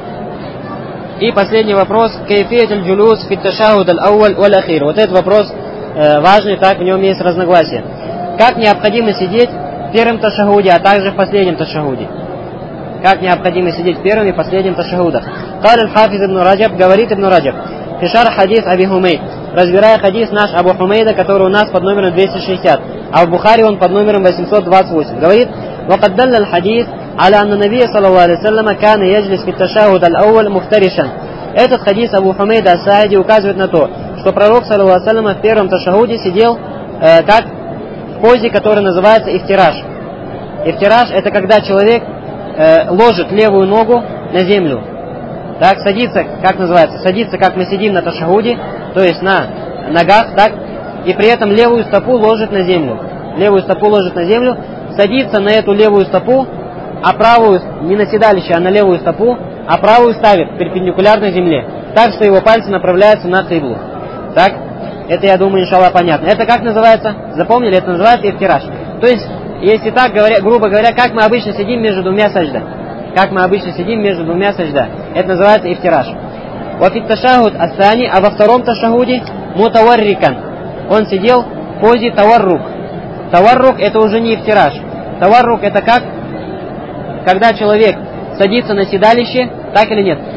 И последний вопрос. Кайфият аль-джулус фит ташахуд аль-ауаль валь-ахир. Вот этот вопрос э, важный, так в нем есть разногласия. Как необходимо сидеть в первом ташахуде, а также в последнем ташахуде? Как необходимо сидеть в первом и последнем ташахудах? Каль аль-хафиз ибн Раджаб, говорит ибн Раджаб. Фишар хадис Аби Хумейд. Разбирая хадис наш Абу Хумейда, который у нас под номером двести шестьдесят, а в Бухари он под номером восемьсот двадцать восемь. Говорит, وقد دل الحديث على أن النبي صلى الله عليه وسلم كان يجلس في التشهد الأول مفترشا. Этот хадис Абу Хумейда ас-Сааиди указывает на то, что пророк саллаллаху алейхи ва саллям в первом ташахуде сидел э, как в позе, которая называется ифтираж. Ифтираж — это когда человек э, ложит левую ногу на землю. Так, садится, как называется, садится, как мы сидим на ташахуде, то есть на ногах, так, и при этом левую стопу ложит на землю. Левую стопу ложит на землю, садится на эту левую стопу, а правую, не на седалище, а на левую стопу, а правую ставит перпендикулярно земле, так что его пальцы направляются на киблу. Так, это, я думаю, иншаллах, понятно. Это как называется? Запомнили? Это называется ифтираж. То есть, если так, говоря, грубо говоря, как мы обычно сидим между двумя сажда. Как мы обычно сидим между двумя сажда. Это называется ифтираж. Вафит ташахуд ас-сани, а во втором ташахуде мутаваррикан. Он сидел в позе таваррук. Таваррук — это уже не ифтираж. Таваррук — это как? Когда человек садится на седалище, так или нет?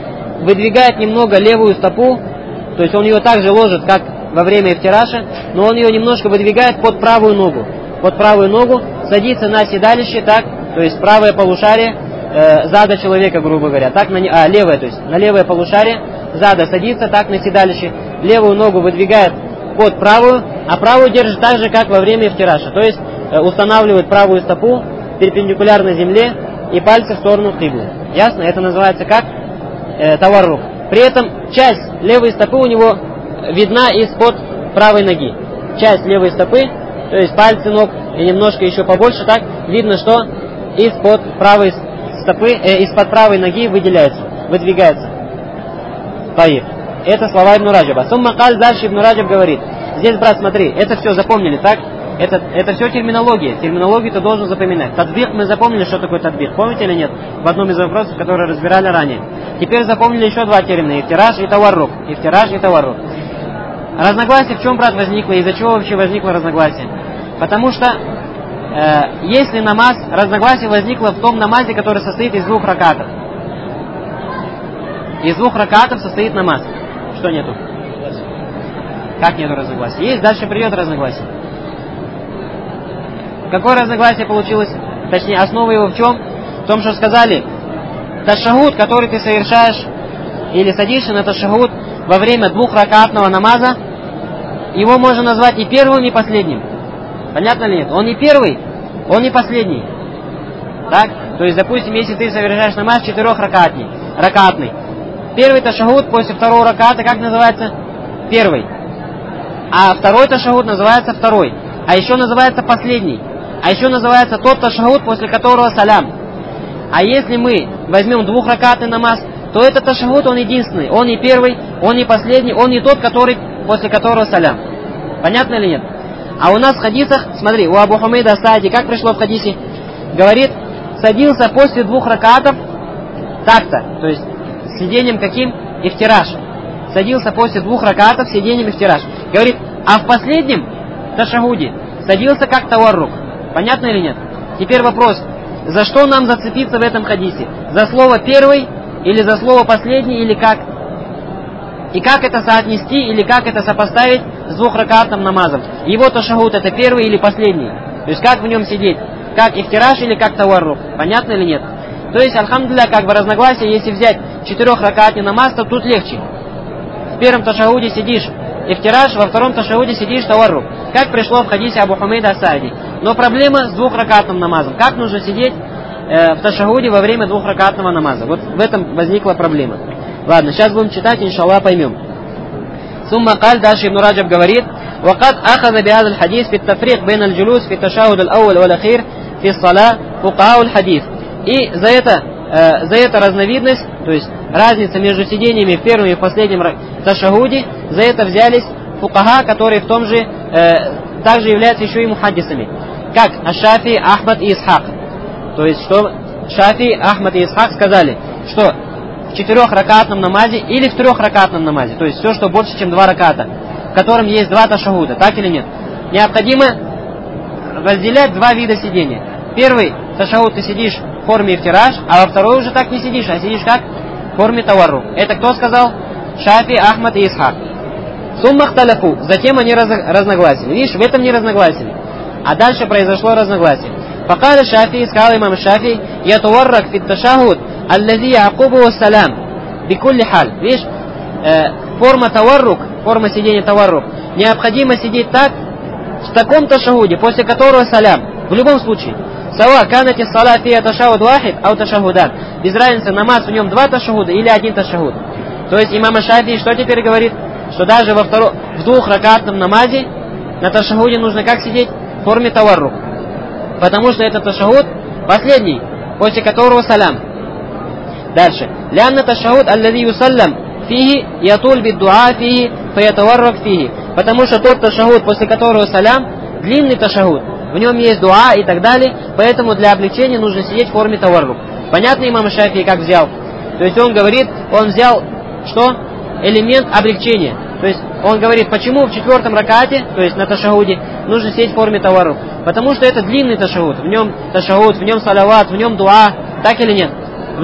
выдвигает немного левую стопу, то есть он ее также ложит, как во время ифтираша, но он ее немножко выдвигает под правую ногу. Под правую ногу садится на седалище, так, то есть правое полушарие э, зада человека, грубо говоря, так на, а, левое, то есть на левое полушарие зада садится, так на седалище, левую ногу выдвигает под правую, а правую держит так же, как во время ифтираша, то есть э, устанавливает правую стопу перпендикулярно земле и пальцы в сторону киблы. Ясно? Это называется как э, таваррук. При этом часть левой стопы у него видна из-под правой ноги. Часть левой стопы, то есть пальцы ног и немножко еще побольше, так видно, что из-под правой стопы, э, из-под правой ноги выделяется, выдвигается. Таиб. Это слова Ибн Раджаба. Сумма каль, дальше Ибн Раджаб говорит. Здесь, брат, смотри, это все запомнили, так? Это, это все терминология. Терминологию ты должен запоминать. Тадбих, мы запомнили, что такое тадбих. Помните или нет? В одном из вопросов, которые разбирали ранее. Теперь запомнили еще два термина. Ифтираж и таваррук. Ифтираж и таваррук. Разногласие в чем, брат, возникло? Из-за чего вообще возникло разногласие? Потому что э, если намаз, разногласие возникло в том намазе, который состоит из двух ракатов. Из двух ракатов состоит намаз. Что нету? Как нету разногласия? Есть, дальше придет разногласие. Какое разногласие получилось? Точнее, основа его в чем? В том, что сказали, ташахуд, который ты совершаешь, или садишься на ташахуд во время двухракатного намаза, его можно назвать и первым, и последним. Понятно ли нет? Он не первый, он не последний. Так? То есть, допустим, если ты совершаешь намаз четырехракатный, ракатный, первый ташахуд после второго раката, как называется? Первый. А второй ташахуд называется второй. А еще называется последний. А еще называется тот ташахуд, после которого салям. А если мы возьмем двухракатный намаз, то этот ташахуд, он единственный. Он не первый, он не последний, он не тот, который, после которого салям. Понятно или нет? А у нас в хадисах, смотри, у Абу Хумейда Саади, как пришло в хадисе, говорит, садился после двух ракатов так-то, то есть сидением каким? Ифтираш. Садился после двух ракатов сидением ифтираш. Говорит, а в последнем ташахуде садился как таваррук. Понятно или нет? Теперь вопрос, за что нам зацепиться в этом хадисе? За слово первый или за слово последний, или как? И как это соотнести, или как это сопоставить с двухракатным намазом? Его ташахуд это первый или последний? То есть как в нем сидеть? Как ифтираш или как таваррук? Понятно или нет? То есть, альхамдулилля, как бы разногласие, если взять четырехракатный намаз, то тут легче. В первом ташахуде сидишь ифтираш, во втором ташахуде сидишь таваррук. Как пришло в хадисе Абу Хумейда Саади. Но проблема с двухракатным намазом. Как нужно сидеть э, в ташахуде во время двухракатного намаза? Вот в этом возникла проблема. Ладно, сейчас будем читать, иншаллах, поймем. Сумма каль, дальше Ибн Раджаб говорит, وقد أخذ بهذا الحديث في التفريق بين الجلوس في التشهد الأول والأخير في الصلاة فقهاء الحديث. И за это, э, за это разновидность, то есть разница между сидениями в первом и в последнем ташахуде, за это взялись фукаха, которые в том же, э, также являются еще и мухаддисами. Как Аш-Шафи, Ахмад и Исхак. То есть, что Шафи, Ахмад и Исхак сказали, что в четырехракатном намазе или в трехракатном намазе, то есть все, что больше, чем два раката, в котором есть два ташахуда, так или нет, необходимо разделять два вида сидения. Первый ташахуд ты сидишь в форме ифтираш, а во второй уже так не сидишь, а сидишь как? В форме таваррук. Это кто сказал? Шафи, Ахмад и Исхак. Сумма хталяфу. Затем они раз, разногласили. Видишь, в этом не разногласили. А дальше произошло разногласие. Факаля Шафи, сказал имам Шафи, ятуваррак фит ташахуд, аллази яакубу салям. Бикулли халь. Видишь, э, форма таваррук, форма сидения таваррук, необходимо сидеть так, в таком ташахуде, после которого салям. В любом случае. Сава, канати салат фия ташахуд вахид, ау ташахудан. Без разницы, намаз в нем два ташахуда или один ташахуд. То есть имам Шафи что теперь говорит? Что даже во втором, в двухракатном намазе на ташахуде нужно как сидеть? В форме таваррук. Потому что это ташахуд последний, после которого салям. Дальше. Лянна ташахуд аллади юсаллам фихи ятуль биддуа фихи фаятаваррак фихи. Потому что тот ташахуд, после которого салям, длинный ташахуд. В нем есть дуа и так далее, поэтому для облегчения нужно сидеть в форме таваррук. Понятно имам Шафии как взял? То есть он говорит, он взял что? Элемент облегчения. То есть он говорит, почему в четвертом ракате, то есть на ташахуде, нужно сидеть в форме таваррук? Потому что это длинный ташахуд. В нем ташахуд, в нем салават, в нем дуа, так или нет? В нем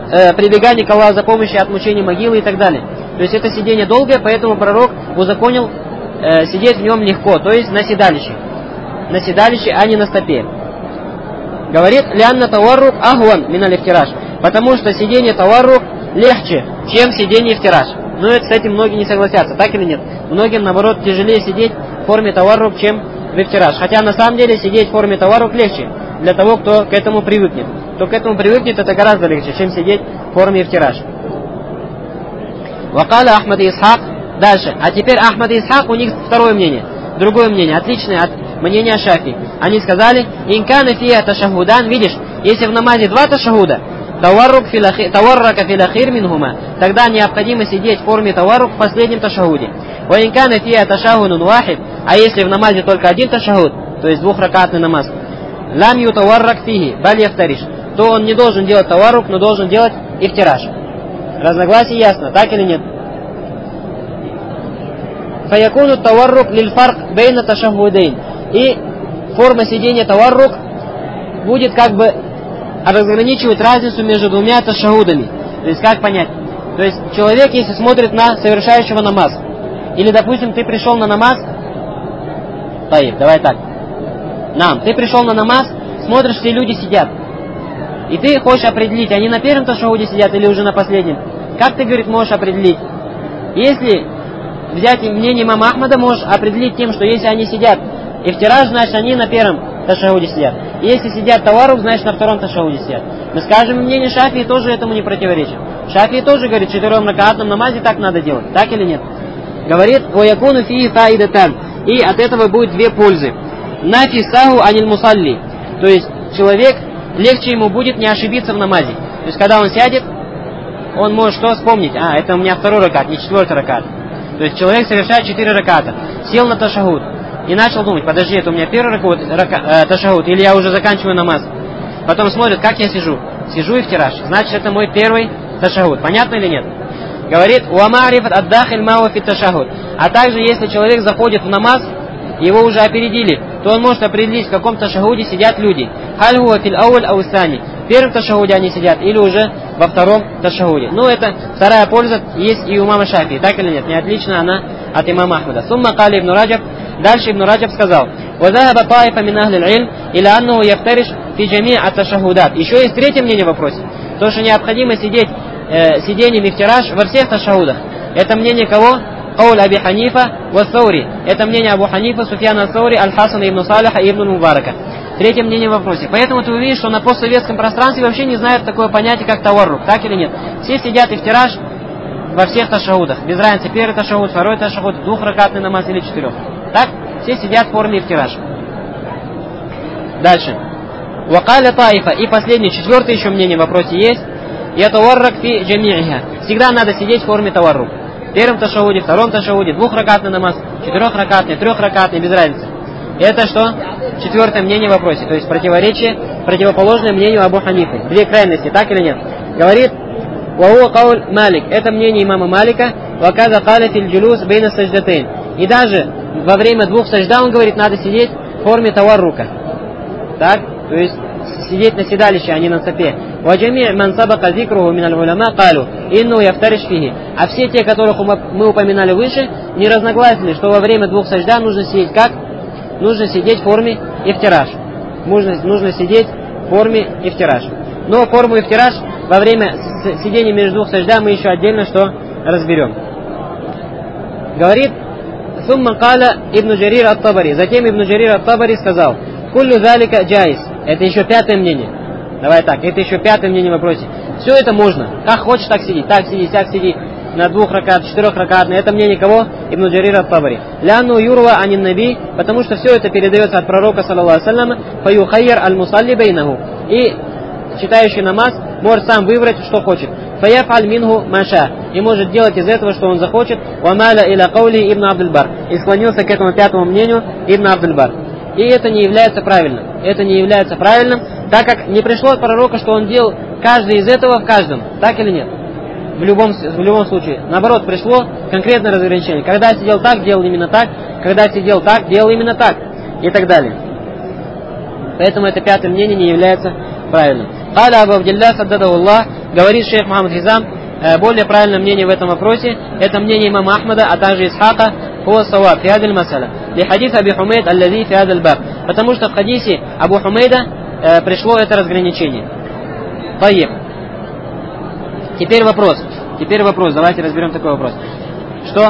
э, прибегание к Аллаху за помощью от мучения могилы и так далее. То есть это сидение долгое, поэтому пророк узаконил э, сидеть в нем легко, то есть на седалище. На седалище, а не на стопе. Говорит, лянна таваррук ахван миналь ифтираш. Потому что сидение таваррук легче, чем сидение ифтираш. Но это, кстати, многие не согласятся, так или нет? Многим, наоборот, тяжелее сидеть в форме таваррук, чем в ифтираш. Хотя на самом деле сидеть в форме таваррук легче для того, кто к этому привыкнет. Кто к этому привыкнет, это гораздо легче, чем сидеть в форме ифтираш. Вакаля Ахмад и Исхак. Дальше. А теперь Ахмад и Исхак, у них второе мнение. Другое мнение, отличное от мнения Шафи. Они сказали, инкана фия ташахудан, видишь, если в намазе два ташахуда, таваррака филахир минхума, тогда необходимо сидеть в форме таваррук в последнем ташахуде. Ва инкана фия ташахудун вахид, а если в намазе только один ташахуд, то есть двухракатный намаз, лам ютаваррак фихи, баль яфтариш, то он не должен делать таваррук, но должен делать ифтираш. Разногласие ясно, так или нет? Фаякуну таваррук лильфарк бейна ташахудейн. И форма сидения таваррук будет как бы разграничивать разницу между двумя ташахудами. То есть как понять? То есть человек, если смотрит на совершающего намаз, или, допустим, ты пришел на намаз, Таиб, давай так, нам, ты пришел на намаз, смотришь, все люди сидят, и ты хочешь определить, они на первом ташахуде сидят или уже на последнем. Как ты, говорит, можешь определить? Если взять мнение имама Ахмада, можешь определить тем, что если они сидят ифтираж, значит они на первом ташахуде сидят. И если сидят таваррук, значит на втором ташахуде сидят. Мы скажем, мнение Шафии тоже этому не противоречит. Шафии тоже говорит, в четырем ракаатном намазе так надо делать. Так или нет? Говорит, «Ваякуну фии фаидатан». И от этого будет две пользы. «Нафи саху аниль мусалли». То есть человек, легче ему будет не ошибиться в намазе. То есть когда он сядет, он может что вспомнить? А, это у меня второй ракат, не четвертый ракат. То есть человек совершает четыре раката, сел на ташахуд и начал думать, подожди, это у меня первый ракат, рака, э, ташахуд, или я уже заканчиваю намаз. Потом смотрит, как я сижу. Сижу и ифтираш. Значит, это мой первый ташахуд. Понятно или нет? Говорит, уамарифат аддахиль мау фит ташахуд. А также, если человек заходит в намаз, его уже опередили, то он может определить, в каком ташахуде сидят люди. Халь хуа фил ауль аусани. В первом ташахуде они сидят или уже во втором ташахуде. Ну, это вторая польза есть и у имама Шафии. Так или нет? Не отлично она от имама Ахмада. Сумма кали ибн Раджаб. Дальше ибн Раджаб сказал, «Вазахаба таифа мин ахлил илм, иля аннаху яфтариш фи джами ат ташахудат». Еще есть третье мнение в вопросе. То, что необходимо сидеть э, сидением ифтираш во всех ташахудах. Это мнение кого? Кауль Аби Ханифа ва Саури. Это мнение Абу Ханифа, Суфьяна Саури, Аль-Хасана ибн Салиха и ибн Мубарака. Третье мнение в вопросе. Поэтому ты увидишь, что на постсоветском пространстве вообще не знают такое понятие, как таваррук. Так или нет? Все сидят ифтираш во всех ташахудах. Без разницы, первый ташахуд, второй ташахуд, двухракатный намаз или четырех. Так? Все сидят в форме ифтираш. Дальше. Вакаля таифа. И последнее, четвертое еще мнение в вопросе есть. Ятаваррак фи джамииха. Всегда надо сидеть в форме таваррук. В первом ташахуде, втором ташахуде, двухракатный намаз, четырехракатный, трехракатный, без разницы. Это что? Четвертое мнение в вопросе. То есть противоречие, противоположное мнению Абу Ханифы. Две крайности, так или нет? Говорит, «Вахуа кауль Малик». Это мнение имама Малика. «Ваказа каля фил джулус бейна саждатейн». И даже во время двух сажда, он говорит, надо сидеть в форме таваррука. Так? То есть сидеть на седалище, а не на цепе. «Ваджами ман сабака зикруху миналь уляма калу, инну яфтариш фихи». А все те, которых мы упоминали выше, не разногласили, что во время двух сажда нужно сидеть как? Нужно сидеть в форме ифтираш. Нужно, нужно сидеть в форме ифтираш. Но форму ифтираш во время сидения между двух сажда мы еще отдельно что разберем. Говорит, «Сумма каля ибн Джарир ат-Табари». Затем ибн Джарир ат-Табари сказал, «Куллю залика джайз». Это еще пятое мнение. Давай так, это еще пятое мнение в вопросе. Все это можно. Как хочешь, так сиди. Так сиди, так сиди. На двух ракат, четырех ракат. Это мнение кого? Ибн Джарир ат-Табари. Ляну юрва анин наби, потому что все это передается от пророка, саллаллаху алейхи ва саллям, фаюхайяр аль-мусалли бейнаху. И читающий намаз может сам выбрать, что хочет. Фаяфаль минху маша. И может делать из этого, что он захочет. Вамаля иля каули ибн Абдуль-Бар. И склонился к этому пятому мнению ибн Абдуль-Бар. И это не является правильным. Это не является правильным, так как не пришло от пророка, что он делал каждый из этого в каждом. Так или нет? В любом, в любом случае. Наоборот, пришло конкретное разграничение. Когда сидел так, делал именно так. Когда сидел так, делал именно так. И так далее. Поэтому это пятое мнение не является правильным. قال أبو عبد الله سدده الله говорит шейх Мухаммад Хизам, более правильное мнение в этом вопросе, это мнение имама Ахмада, а также Исхака, هو الصواب في هذه المسألة لحديث أبي حميد الذي في هذا الباب, потому что в хадисе Абу Хумейда э, пришло это разграничение. طيب. Теперь вопрос. Теперь вопрос. Давайте разберем такой вопрос. Что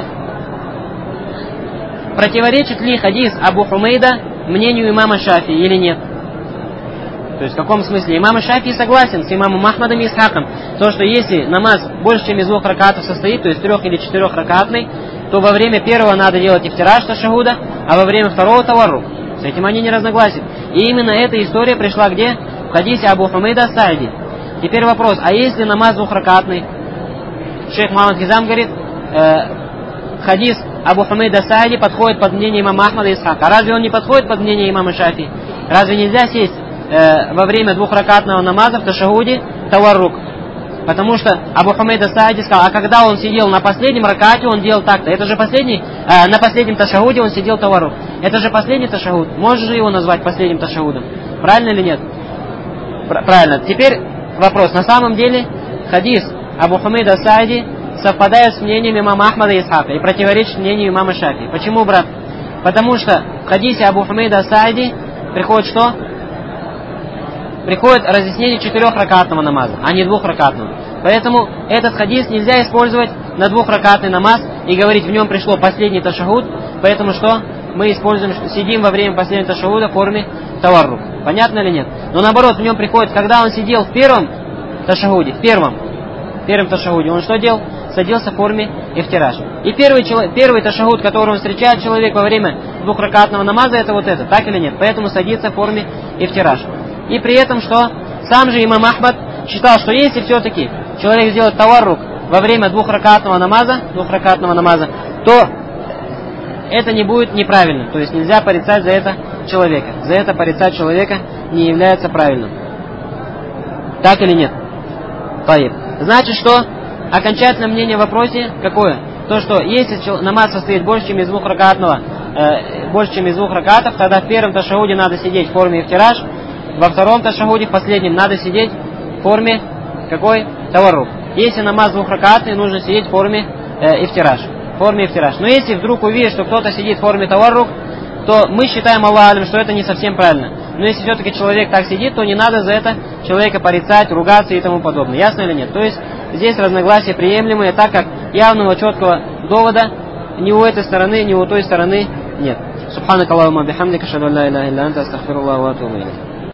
противоречит ли хадис Абу Хумейда мнению имама Шафии или нет? То есть в каком смысле? Имам Шафии согласен с имамом Ахмадом и Исхаком, то, что если намаз больше, чем из двух ракатов состоит, то есть трех или четырех ракатный, то во время первого надо делать ифтираш ташахуда, а во время второго таваррук. С этим они не разногласят. И именно эта история пришла где? В хадисе Абу Хумейда Саади. Теперь вопрос, а если намаз двухракатный? Шейх Мухаммад Хизам говорит, э, хадис Абу Хумейда Саади подходит под мнение имама Ахмада и Исхака. Разве он не подходит под мнение имама Шафии? Разве нельзя сесть э, во время двухракатного намаза в ташахуде таваррук? Потому что Абу Хумейда Саади сказал, а когда он сидел на последнем ракате, он делал так-то. Это же последний, э, на последнем ташахуде он сидел таваррук. Это же последний ташахуд. Можешь же его назвать последним ташахудом? Правильно или нет? Правильно. Теперь вопрос. На самом деле хадис Абу Хумейда Саади совпадает с мнением имама Ахмада и Исхака и противоречит мнению имама Шафии. Почему, брат? Потому что в хадисе Абу Хумейда Саади приходит что? Приходит разъяснение четырехракатного намаза, а не двухракатного. Поэтому этот хадис нельзя использовать на двухракатный намаз и говорить, в нем пришло последний ташахуд, поэтому что? Мы используем, сидим во время последнего ташахуда в форме таваррук. Понятно или нет? Но наоборот, в нем приходит, когда он сидел в первом ташахуде, в первом, в первом ташахуде, он что делал? Садился в форме ифтираш. И первый, первый ташахуд, который он встречает человек во время двухракатного намаза, это вот это, так или нет? Поэтому садится в форме ифтираш. И при этом что? Сам же имам Ахмад считал, что если все-таки человек сделает таваррук во время двухракатного намаза, двухракатного намаза, то это не будет неправильно. То есть нельзя порицать за это человека. За это порицать человека не является правильным. Так или нет? Таиб. Значит, что окончательное мнение в вопросе какое? То, что если намаз состоит больше, чем из двух ракатного, э, больше, чем из двух ракатов, тогда в первом ташахуде надо сидеть в форме ифтираш, во втором ташахуде, в последнем, надо сидеть в форме какой? Таваррук. Если намаз двухракатный, нужно сидеть в форме э, ифтираш. В форме ифтираш. Но если вдруг увидишь, что кто-то сидит в форме таваррук, то мы считаем, Аллах алим, что это не совсем правильно. Но если все-таки человек так сидит, то не надо за это человека порицать, ругаться и тому подобное. Ясно или нет? То есть здесь разногласия приемлемые, так как явного четкого довода ни у этой стороны, ни у той стороны нет. Субханак Аллахумма бихамдика, ашхаду ан ла иляха илля анта, астагфируллаха ва атубу илейх.